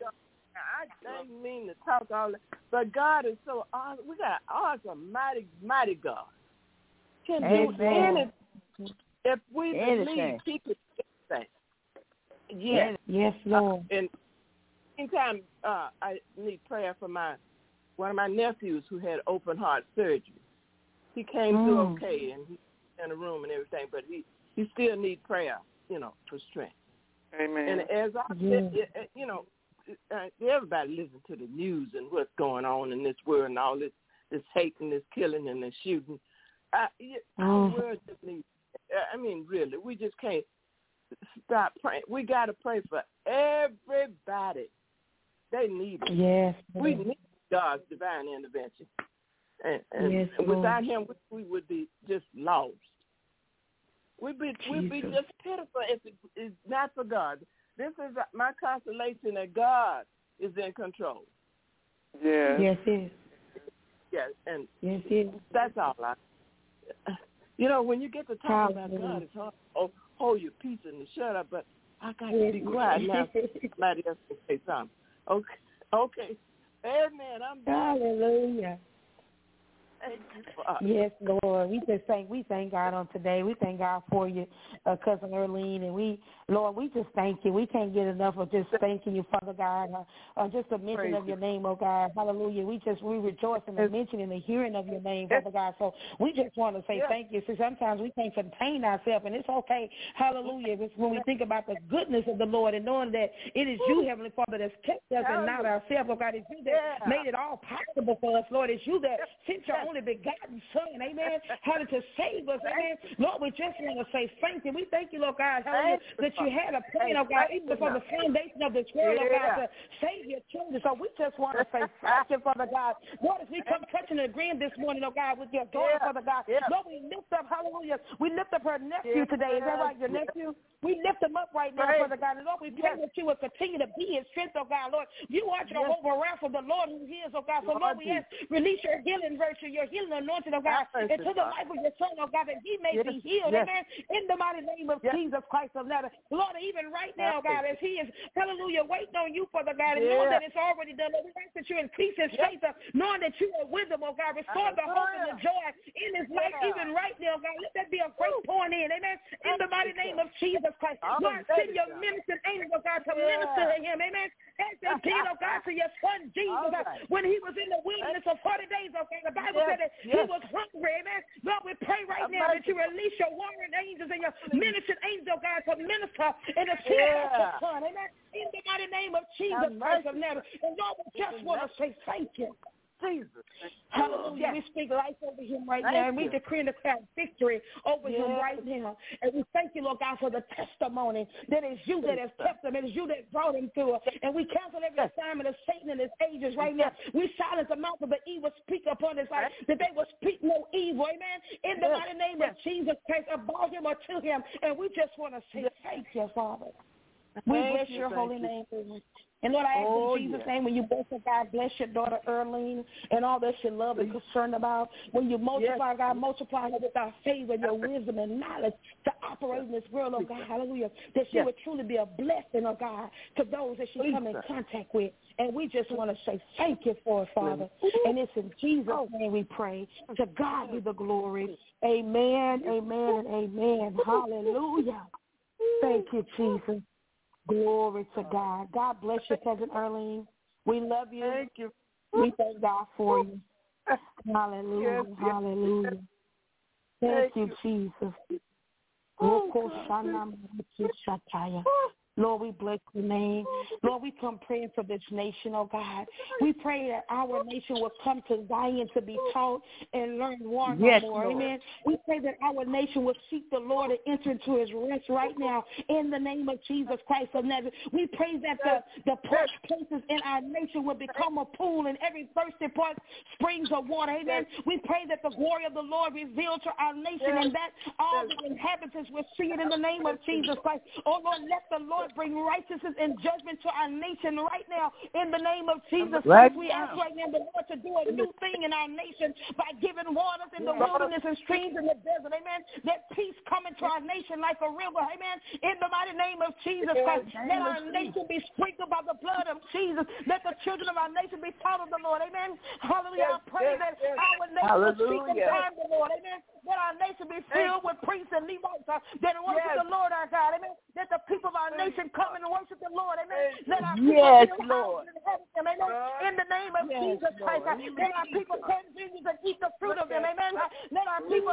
O: I didn't mean to talk all that, but God is so awesome. We got an awesome, mighty, mighty God. Can do anything if we believe He can do anything. Yes.
M: Yes, Lord.
O: And anytime I need prayer for one of my nephews who had open heart surgery. He came through okay, and he's in a room and everything, but he still needs prayer, for strength.
E: Amen.
O: And as I said, everybody listen to the news and what's going on in this world and all this hate and this killing and this shooting. Our world just needs, really, we just can't stop praying. We got to pray for everybody. They need it.
M: Yes.
O: We need God's divine intervention. And without Him, we would be just lost. We'd be just pitiful if it's not for God. This is my consolation that God is in control.
E: Yes.
M: Yes, it is.
O: Yes, and
M: that's
O: all. When you get to talk about God, it's hard to hold your peace and to shut up, but I got to be quiet now. Somebody else can say something. Okay. Amen. I'm back.
M: Hallelujah.
O: Thank you, Father.
M: Yes, Lord. We thank God on today. We thank God for you, Cousin Earlene, and Lord, we just thank you. We can't get enough of just thanking you, Father God, just a mention of your name, oh God. Hallelujah. We rejoice in the mention and the hearing of your name, Father God. So we just want to say thank you. So sometimes we can't contain ourselves, and it's okay. Hallelujah. It's when we think about the goodness of the Lord and knowing that it is you, Heavenly Father, that's kept us and not ourselves, oh God. It's you that made it all possible for us, Lord. It's you that sent your only begotten Son, amen, to save us, amen. Lord, we just want to say thank you. We thank you, Lord God, hallelujah, that you had a plan, oh God, even before the foundation of this world, oh God, to save your children. So we just want to say thank you, Father God. Lord, as we come touching and agreeing this morning, oh God, with your daughter, Father God, Lord, we lift up, hallelujah, we lift up her nephew today. Is that right, your nephew? We lift him up right now, Father God. And Lord, we pray that you will continue to be his strength, oh God, Lord. You are Jehovah Rapha, the Lord who heals, oh God. So, Lord, we ask, release your healing virtue, your healing anointing, oh God, into the life of your Son, oh God, that he may be healed, amen, in the mighty name of Jesus Christ of Nazareth. Lord, even right now, God, as he is, hallelujah, waiting on you, Father God, and knowing that it's already done, Lord, we ask that you increase his faith, knowing that you are with him, oh God, restore the hope and the joy in his life, even right now, God. Let that be a great pouring in, amen, in the mighty name of Jesus Christ. Lord, send your ministering angels, oh God, to minister to him, amen, as they did, oh God, to your Son, Jesus, when he was in the wilderness for 40 days, okay, the Bible said that he was hungry, amen. Lord, we pray right now that you release your warring angels and your ministering angels, oh God, to minister in the spirit of your Son, amen, in the mighty name of Jesus Christ of Nazareth. And Lord, we just want to say thank you. Jesus. Hallelujah. We speak life over him right now, and we decree and declare victory over him right now. And we thank you, Lord God, for the testimony that is you that has kept him, and it's you that brought him through. And we cancel every assignment of Satan and his agents right now. We silence the mouth of the evil speaker upon his life, that they will speak no evil, amen, in the mighty name of Jesus Christ, about him or to him. And we just want to say thank you, Father. We bless your holy name. And Lord, I ask in Jesus' name, when you bless her, God, bless your daughter Earlene and all that she loves and concerned about. When you multiply, God, multiply her with our favor, your wisdom and knowledge to operate in this world, oh God, hallelujah, that she would truly be a blessing, oh God, to those that she come in contact with. And we just want to say thank you for it, Father. And it's in Jesus' name we pray. To God be the glory. Amen, amen, and amen. Hallelujah. Thank you, Jesus. Glory to God. God bless you, Cousin Earlene. We love you. Thank you. We thank God for you. Hallelujah. Hallelujah. Thank
F: you, Jesus. Lord, we bless your name. Lord, we come praying for this nation, oh God. We pray that our nation will come to Zion to be taught and learn more no more. Lord. Amen. We pray that our nation will seek the Lord and enter into his rest right now in the name of Jesus Christ of Nazareth. We pray that the parched places in our nation will become a pool and every thirsty part springs of water. Amen. We pray that the glory of the Lord reveal to our nation and that all the inhabitants will see it in the name of Jesus Christ. Oh Lord, let the Lord bring righteousness and judgment to our nation right now in the name of Jesus Christ. We ask right now the Lord to do a new thing in our nation by giving waters in the wilderness and streams in the desert. Amen. Let peace come into our nation like a river. Amen. In the mighty name of Jesus Christ. Let our nation be sprinkled by the blood of Jesus. Let the children of our nation be taught of the Lord. Amen. Hallelujah. I pray that our nation will seek and find the Lord. Amen. Let our nation be filled with priests and Levites that worship the Lord our God. Amen. Let the people of our nation come and worship the Lord. Amen. Let our people Lord. Amen. In the name of Jesus Christ. Let our people plant vineyards and eat the fruit of them. Amen. Let our people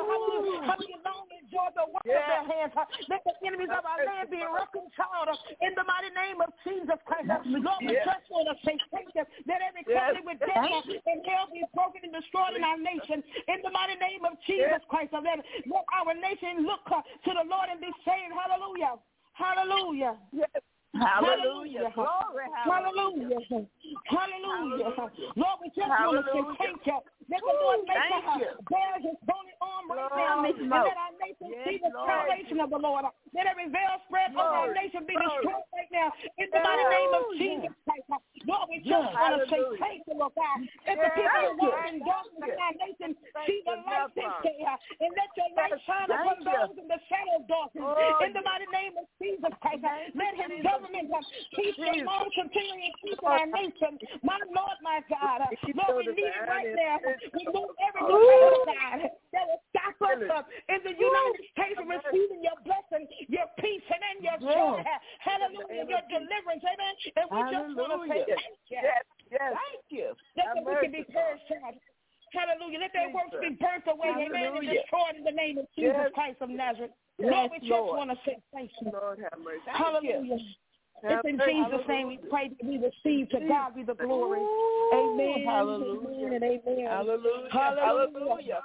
F: long enjoy the work of their hands. Let the enemies of our land be reconciled in the mighty name of Jesus Christ. Lord, we just want to say thank you. Let every covenant with death and hell be broken and destroyed in our nation. In the mighty name of Jesus Christ. Let our nation look to the Lord and be saved. Hallelujah. Hallelujah. Yes.
L: Hallelujah.
F: Glory. Hallelujah. Hallelujah. Lord, we just want to say thank you. Let the Lord make bear his bony arm right now. And let our nation see the salvation of the Lord. Let every veil spread over our nation be destroyed right now. In the mighty name of Jesus Christ. Lord, we just want to say thank you, Lord God. Let the people who walk in darkness in our nation see the light this day. And let your light shine upon those in the shadow of darkness. In the mighty name of Jesus Christ. Let his government keep the law continuing in our nation. My Lord, my God. Lord, we need it right now. Remove every delay, God, that will stop us in the United States from receiving your blessing, your peace, and then your joy. Hallelujah, your deliverance. Amen. And we just want to say thank you. Thank you. That we can be purged, God. Hallelujah. Let their works be burnt away, amen, and destroyed in the name of Jesus Christ of Nazareth. Lord, we just want to say thank you. Lord, have mercy. Hallelujah. It's in Jesus' name we pray that we receive. To God be the glory. Amen. Hallelujah. Amen. Amen. Hallelujah. Hallelujah.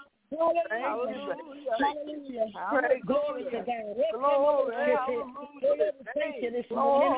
F: Hallelujah. Hallelujah. Hallelujah. Glory to God. Glory. Hallelujah. Thank you this morning.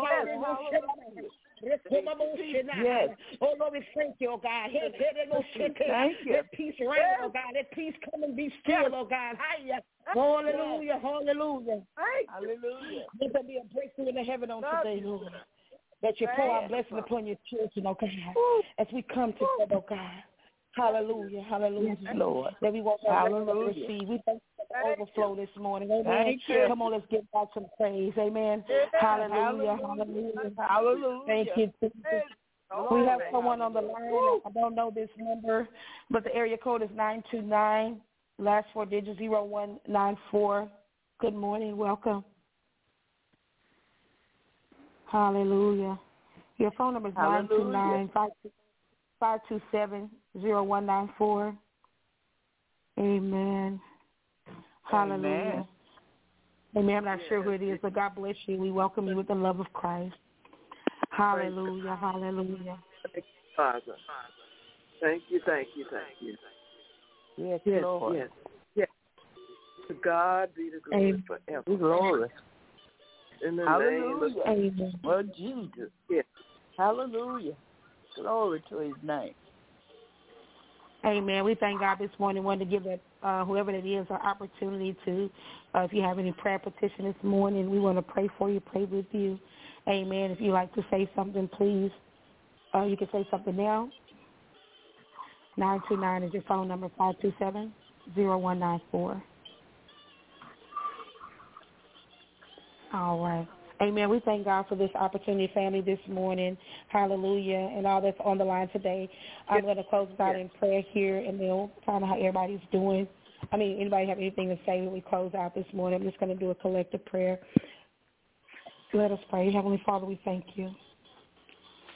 F: Yes. Oh Lord, we thank you, oh God. Thank you. Let peace reign, oh God. Let peace come and be still, oh God. Hallelujah. Hallelujah. Hallelujah. Let there be a breakthrough in the heaven on today, Lord. That you pour our blessing upon your children, oh God. As we come together, oh God. Hallelujah. Hallelujah. Yes, Lord. That we won't receive. We thank you for the overflow this morning. Amen. Come on, let's give God some praise. Amen. Hallelujah. Hallelujah. Hallelujah. Thank you, Jesus. We have someone on the line. I don't know this number, but the area code is 929, last four digits 0194. Good morning. Welcome. Hallelujah. Your phone number is 929-527-0194. Amen. Hallelujah. Amen. I'm not sure who it is, but God bless you. We welcome you with the love of Christ. Hallelujah. Hallelujah.
O: Thank you, Father. Thank you, thank you, thank you.
L: Yes, Lord.
O: Yes. To God be the glory forever.
L: Glory.
O: In the
L: Hallelujah.
O: name of
L: Lord Jesus.
O: Yes.
L: Hallelujah. Glory to his name.
F: Amen. We thank God this morning. Wanted to give that whoever it is an opportunity to, if you have any prayer petition this morning, we want to pray for you, pray with you. Amen. If you'd like to say something, please, you can say something now. 929 is your phone number, 527-0194. All right. Amen. We thank God for this opportunity, family, this morning. Hallelujah. And all that's on the line today. I'm going to close out in prayer here, and then find out how everybody's doing. Anybody have anything to say when we close out this morning? I'm just going to do a collective prayer. Let us pray. Heavenly Father, we thank you.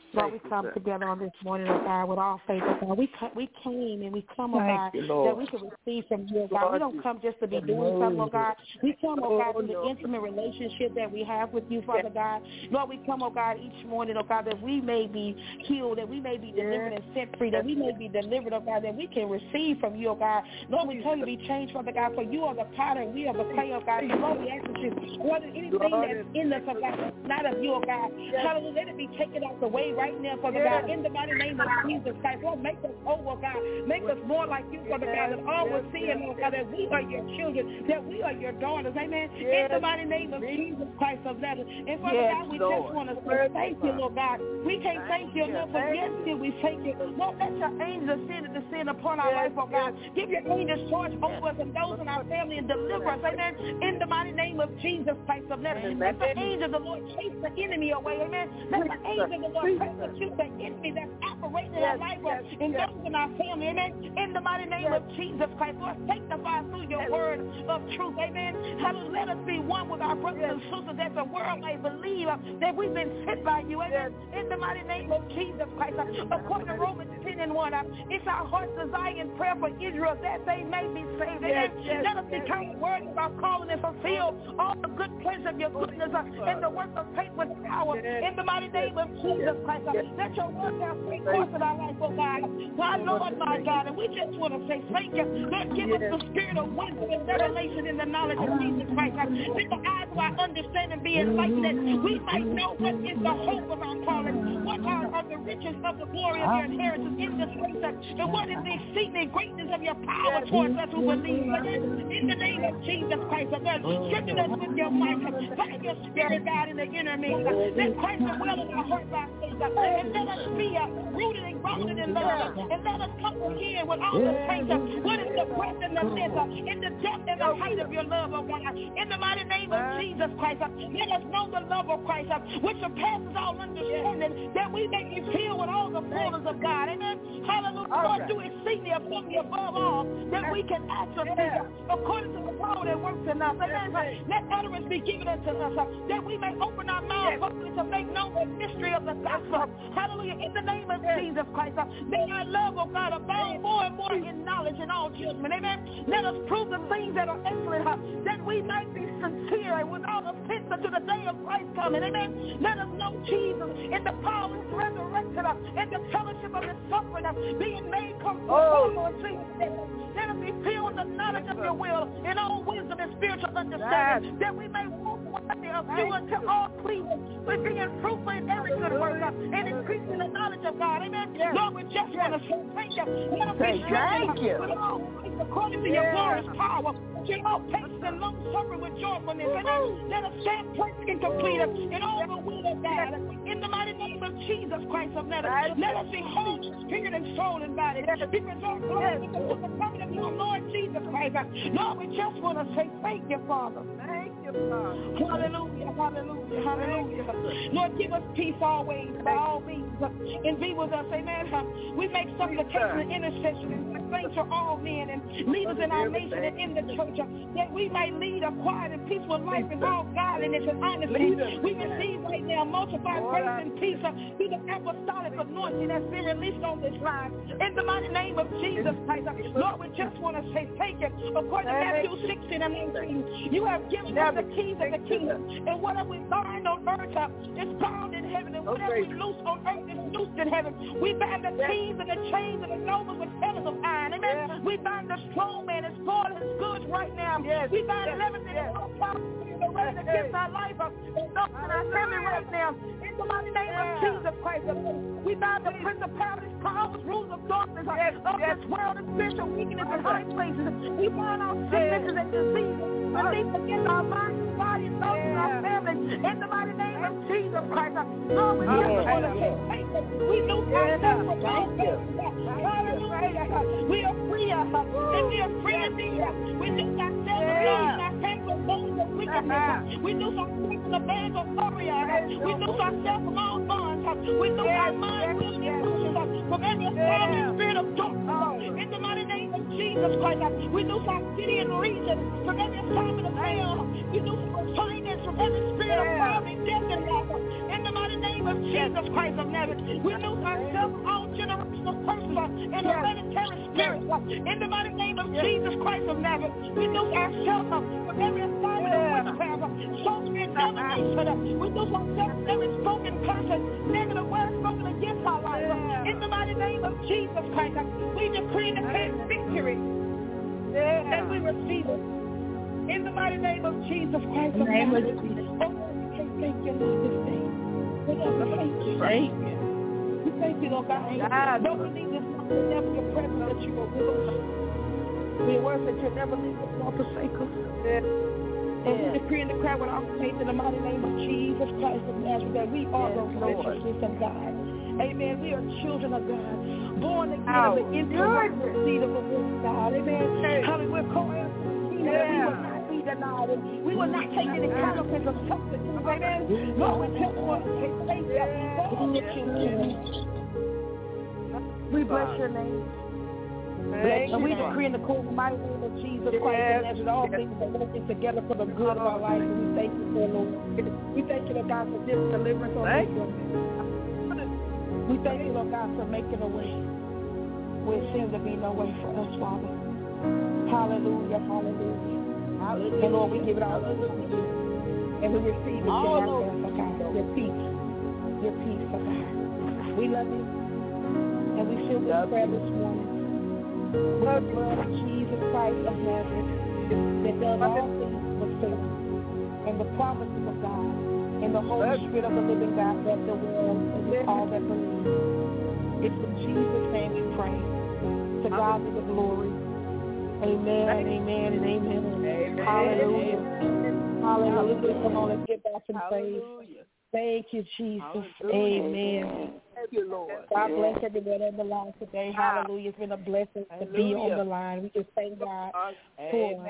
F: Lord, we come together on this morning, oh God, with all faith, oh God. We came and we come, oh God, that we can receive from you, oh God. We don't come just to be doing something, oh God. We come, oh God, to the intimate relationship that we have with you, Father God. Lord, we come, oh God, each morning, oh God, that we may be healed, that we may be delivered and set free, that we may be delivered, oh God, that we can receive from you, oh God. Lord, we tell you to be changed, Father God, for you are the potter and we are the clay, oh God. So, Lord, we ask you, Lord, anything that's in us, oh God, that's not of you, oh God, hallelujah, let it be taken out the way right now, Father God, in the mighty name of Jesus Christ. Lord, make us over, God. Make us more like you, Father God, that all will see and know, God, that we are your children, that we are your daughters, amen, in the mighty name of Jesus Christ of Nazareth. And Father God, we just want to say thank you, Lord God. We can't thank you enough, but yes, still we thank you. Lord, let your angels descend upon our life, oh God. Give your angels charge over us and those in our family and deliver us, amen, in the mighty name of Jesus Christ of Nazareth. Let the angels of the Lord chase the enemy away, amen. Let the angels of the Lord persecute the enemy that's operating in our life and those in our family, amen, in the mighty name of Jesus Christ. Lord, sanctify through your word of truth, amen. Hallelujah. Let us be one with our brothers and sisters that the world may believe that we've been sent by you, amen, in the mighty name of Jesus Christ. According to Romans 10:1, it's our heart's desire and prayer for Israel that they may be saved, amen. Let us determine words of our calling and fulfill all the good pleasure of your goodness and the work of faith with power in the mighty name of Jesus Christ. Let your word have free course in our life, oh God. My Lord, my God, and we just want to say thank you. Lord, give us the spirit of wisdom and revelation in the knowledge of Jesus Christ. Let the eyes of our understanding be enlightened, that we might know what is the hope of our calling, what are the riches of the glory of your inheritance in this place, and what is the exceeding greatness of your power towards us who believe. In the name of Jesus Christ, strengthen us with your might, by your spirit, God, in the inner man. Let Christ dwell in our heart by faith, and let us be rooted and grounded in love, and let us comprehend with all the saints what is the breadth and the length, in the depth and the height of your love, oh God. In the mighty name of Jesus Christ, let us know the love of Christ, which surpasses all understanding, that we may be filled with all the fullness of God. Amen. Hallelujah. Lord, do exceedingly abundantly above all that we can ask or think, according to the power that works in us. Amen. Let utterance be given unto us, that we may open our mouth publicly to make known the mystery of the gospel. Hallelujah. In the name of Jesus Christ, may our love, oh God, abound more and more in knowledge and all judgment. Amen. Let us prove the things that are excellent, that we might be sincere and without offense unto the day of Christ coming. Amen. Let us know Jesus in the power of his resurrection, in the fellowship of his suffering, being made conformable to his death. Let us be filled with the knowledge of your will in all wisdom and spiritual understanding, that we may walk worthy of you unto all pleasing, with being fruitful in every good work and increasing the knowledge of God. Amen. Lord, we just want to say thank you. Let us be strengthened with all faith according to your glorious power, with all patience and long suffering with joyfulness. Amen. Let us stand perfect and complete in all the will of God. In the mighty name of Jesus Christ of Nazareth, let us be whole in spirit and soul and body. Be preserved with the coming of your Lord Jesus Christ. Lord, we just want to say thank you, Father. Thank you, Father. Hallelujah, hallelujah, hallelujah. Lord, give us peace always, by all means, and be with us. Amen. We make supplication and intercession and thanks for all men and leaders in our nation and in the church, that we may lead a quiet and peaceful life in all godliness and honesty. We receive right now multiplied grace and peace through the apostolic anointing that's been released on this line. In the mighty name of Jesus Christ, Lord, we just want to say thank you. According to Matthew 16:19, you have given us the keys of the kingdom, and whatever we bind on earth is bound in heaven, and whatever we loose on earth is loosed in heaven. We bind the keys and the chains and the nobles with fetters of iron. Amen. We bind the strong man and spoil his goods right now. We bind everything that's all power against our life and our family right now. In the mighty name of Jesus Christ, we bind the principalities, powers, rules of darkness of this world and spiritual weakness in high places. We bind our sicknesses and diseases released against our minds, body, and thoughts and our families. In the mighty name of Jesus Christ, Lord, we just want to say thank you. We lose ourselves from all things. Hallelujah. We are free, and we are free indeed. We lose ourselves from our family of those of wickedness. We lose ourselves from the bands of warriors. We lose ourselves from all bonds. We lose our mind, will, and emotions from every family spirit of darkness. In the mighty name of Jesus Christ, we lose our city and region from every assignment of hell. We lose our finance from every spirit of poverty, death, and death. In the mighty name of Jesus
A: Jesus Christ of Nazareth. We lose ourselves on generational curses and hereditary spirits. In the mighty name of Jesus Christ of Nazareth, we lose ourselves from every assignment of witchcraft, sorcery, and divination. We lose ourselves from every spoken curse, negative words spoken against our life. In the mighty name of Jesus Christ, we decree and declare victory, and we receive it. In the mighty name of Jesus Christ of Nazareth. Oh, we can't thank you, Lord, this day. We thank you. We thank you, Lord God. Don't believe this, Lord, never your presence that you are with us. Your word that you'll never leave us nor forsake us. And we decree and declare with our faith in the mighty name of Jesus Christ of Nazareth that we are the righteousness of God. Amen. We are children of God, born again of the incorruptible seed of the living God. Amen. Hallelujah. We're co-heirs to the kingdom, and we will not be denied. And we will not take any counterfeits of substitutes. Amen. Lord, we tell you what, thank you for all that you do. We bless your name. And we decree in the cool mighty name of Jesus Christ and all things are working together for the good of our life. And we thank you for Lord. We thank you, Lord God, for this deliverance on this woman. We thank you, Lord God, for making a way where it seems to be no way for us, Father. Hallelujah, hallelujah. And Lord, we give it all over to you. And we receive what you have for us, oh God. Your peace, oh God. We love you. And we seal this prayer this morning with the blood of Jesus Christ of Nazareth that does all things with faith and the promises of God and the Holy Spirit of the living God that the world and with all that believe. It's in Jesus' name we pray. To God be the glory. Amen, amen, and amen. Hallelujah. Hallelujah. Come on, let's get back and praise. Thank you, Jesus. Amen.
O: Thank you, Lord.
A: God bless everyone on the line today. Hallelujah. It's been a blessing to be on the line. We just thank God for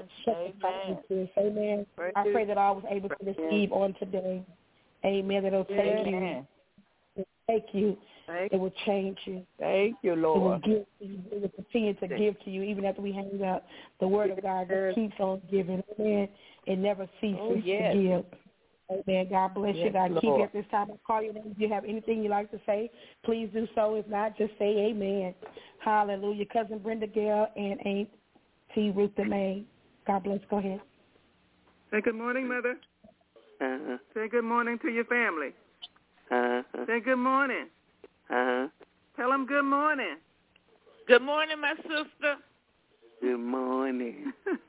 A: this. Amen. I pray that I was able to receive on today. Amen. That it'll take you. Take you. It will change you.
O: Thank you, Lord.
A: It will give to you. It will continue to give to you even after we hang up. The word of God just keeps on giving. Amen. It never ceases to give. Amen. God bless you. God keep you at this time. I'll call your name. If you have anything you'd like to say, please do so. If not, just say amen. Hallelujah. Cousin Brenda Gale and Aunt T. Ruth DeMay. God bless. Go ahead.
E: Say good morning, Mother. Say good morning to your family. Say good morning. Tell them good morning.
K: Good morning, my sister.
P: Good morning.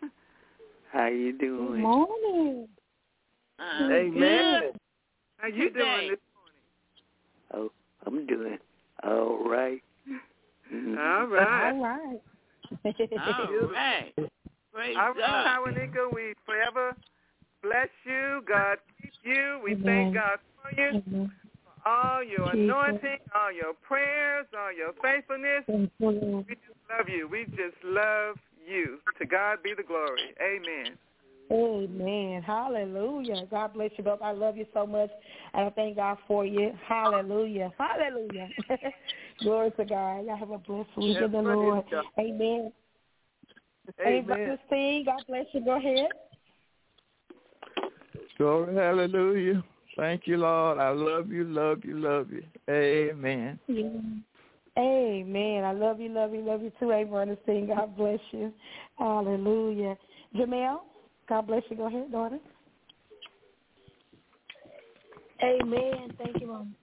P: How you doing?
A: Good morning.
O: Amen.
K: Good.
E: How you doing this morning?
P: Oh, I'm doing all right.
E: All right.
A: All right.
K: All right. Praise
E: All right,
K: God.
E: Tawanika, we forever bless you. God keep you. We thank God for you, for all your anointing, all your prayers, all your faithfulness. We just love you. We just love you. To God be the glory. Amen.
A: Amen. Hallelujah. God bless you both. I love you so much, and I thank God for you. Hallelujah. Hallelujah. Glory to God. Y'all have a blessed week in the Lord. Amen. Amen. Christine, God bless you. Go ahead.
G: Glory, hallelujah. Thank you, Lord. I love you, love you, love you. Amen.
A: Amen. I love you too, Ernestine. God bless you. Hallelujah. Jamel, God bless you. Go ahead, daughter.
M: Amen. Thank you, Mom.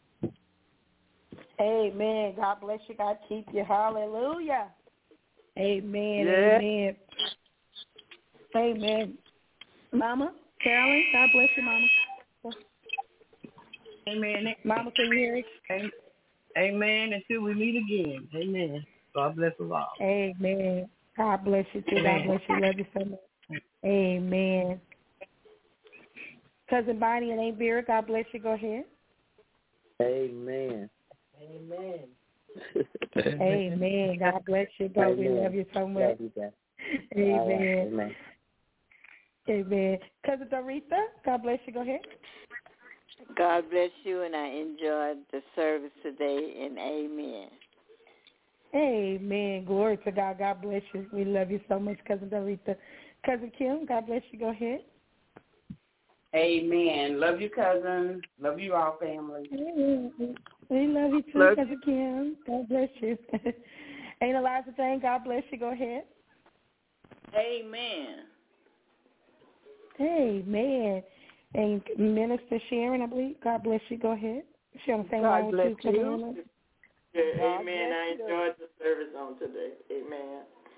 A: Amen. God bless you. God keep you. Hallelujah. Amen. Amen. Amen. Mama, Carolyn, God bless you, Mama.
H: Amen.
A: Mama, can you hear us?
H: Amen. Until we meet again. Amen. God bless us all.
A: Amen. God bless you too. God bless you. Love you so much. Amen. Cousin Bonnie and Aunt Vera, God bless you. Go ahead.
D: Amen.
A: Amen. Amen. God bless you, God. We love you so much.
D: Love you, God.
A: Amen.
D: Amen.
A: Amen. Cousin Doretha, God bless you. Go ahead.
J: God bless you, and I enjoyed the service today, and amen.
A: Amen. Glory to God. God bless you. We love you so much, Cousin Doretha. Cousin Kim, God bless you. Go ahead.
I: Amen. Love you, cousin. Love you all, family.
F: We love you too, Cousin Kim. God bless you. Ain't a lot to thank. God bless you. Go ahead.
K: Amen.
F: Amen. And Minister Sharon, I believe. God bless you. Go ahead. She on the same line with you.
N: Yeah, amen. I enjoyed the service on today. Amen.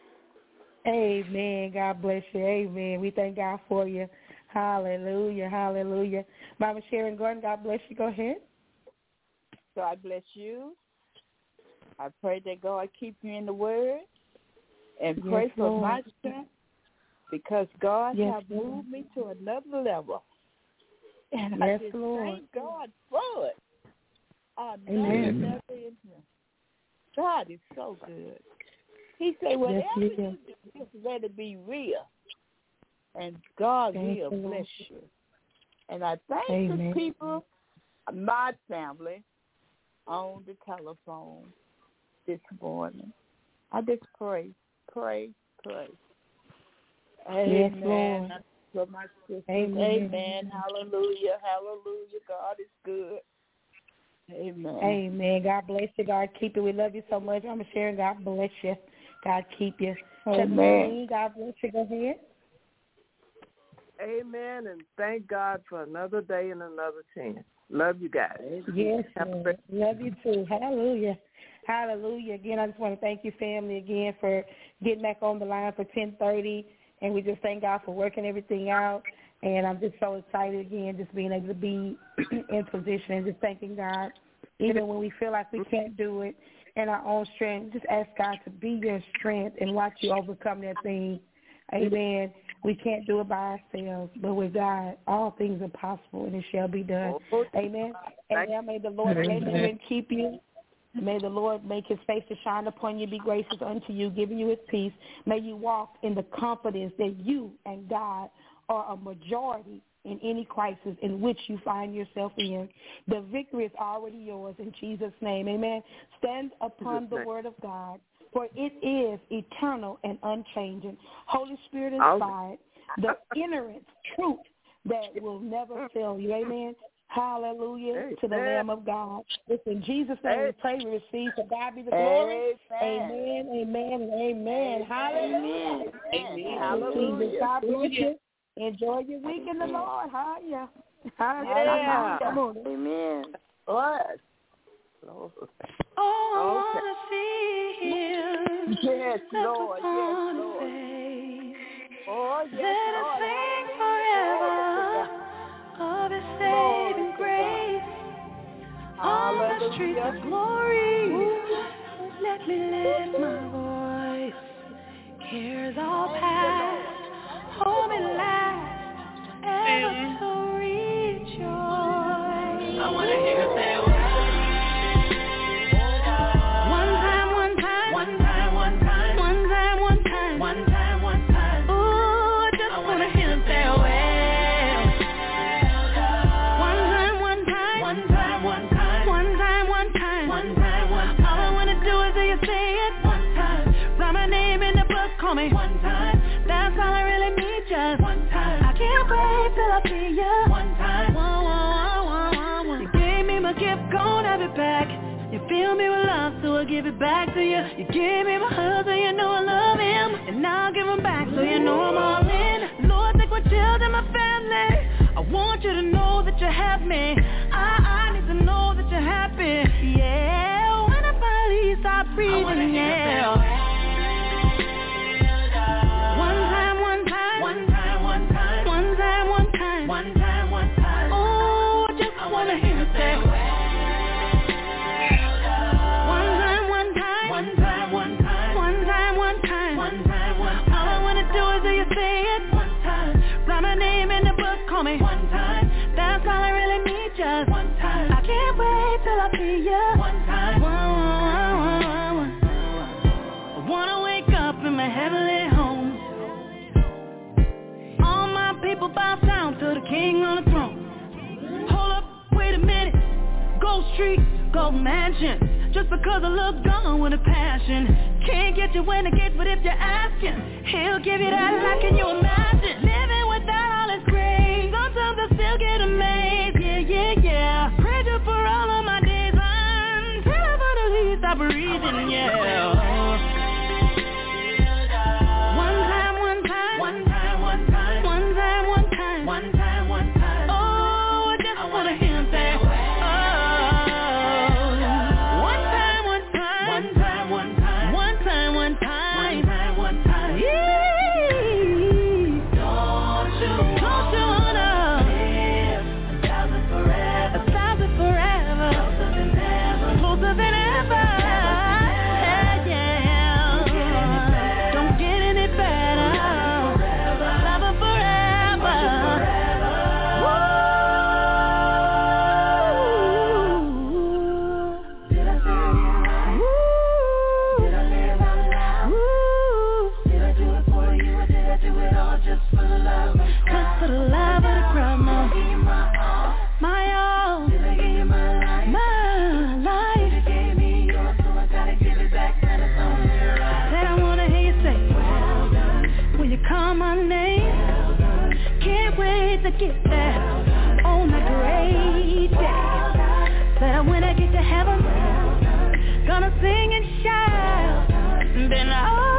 F: Amen. God bless you. Amen. We thank God for you. Hallelujah. Hallelujah. Mama Sharon Gordon, God bless you. Go ahead.
L: God bless you. I pray that God keep you in the word and pray for my strength because God has moved me to another level. And I just thank God for it. Amen. God is so good. He said, whatever you do, just let it be real. And God will bless you. And I thank the people, my family, on the telephone this morning. I just pray. Amen. For my sisters. Amen. Hallelujah. God is good. Amen.
F: Amen. God bless you. God keep you. We love you so much. I'm sharing. God bless you. God keep you. Amen. God bless you. Go ahead.
O: Amen. And thank God for another day and another chance. Love you guys.
F: Yes, love you too. Hallelujah. Hallelujah. Again, I just want to thank you, family, again, for getting back on the line for 10:30. And we just thank God for working everything out. And I'm just so excited again, just being able to be in position and just thanking God. Even when we feel like we can't do it in our own strength, just ask God to be your strength and watch you overcome that thing. Amen. We can't do it by ourselves, but with God, all things are possible, and it shall be done. Amen. And may the Lord bless you and keep you. May the Lord make his face to shine upon you, be gracious unto you, giving you his peace. May you walk in the confidence that you and God are a majority in any crisis in which you find yourself in. The victory is already yours in Jesus' name. Amen. Stand upon the word of God, for it is eternal and unchanging. Holy Spirit inspired, the innerent truth that will never fail you. Amen. Hallelujah to the Lamb of God. It's in Jesus' name we pray, we receive. To God be the glory. Amen, amen, and amen. Hallelujah.
I: Amen. Hallelujah.
F: God bless you. Enjoy your week in the Lord. Hallelujah.
I: Yeah.
F: Come on.
I: Amen.
O: What?
C: Oh, I want to see him.
O: Yes, Lord. Yes, Lord. Oh, yes, Lord.
C: Sing forever of his saving grace. On the streets of glory, let me lift my voice. Cares all past, hold me last, ever to rejoice. I want to hear you say, me one time, that's all I really need, just one time. I can't wait till I see you one time. You gave me my gift, gonna have it back. You fill me with love, so I give it back to you. You gave me my husband, you know I love him, and now I'll give him back, so you know I'm all in. Lord, take my children, my family. I want you to know that you have me. I need to know that you're happy. Yeah, when I finally stop breathing, yeah. Me one time, that's all I really need, just one time. I can't wait till I see you one time. I wanna wake up in my heavenly home. All my people bow down to the King on the throne. Hold up, wait a minute. Gold Street, Gold Mansion. Just because I look gone with a passion. Can't get you when I get, but if you're asking, he'll give you that. Like, can you imagine living without all his grace? Sometimes I feel just for the love of the crowd, ma. My all, I gave you my life. You gave me yours, so I gotta give it back. And it's only right. Said I wanna hear you say, well done. When you call my name, well done. Can't wait to get there on that great day. Said when I get to heaven, well done. Gonna sing and shout, then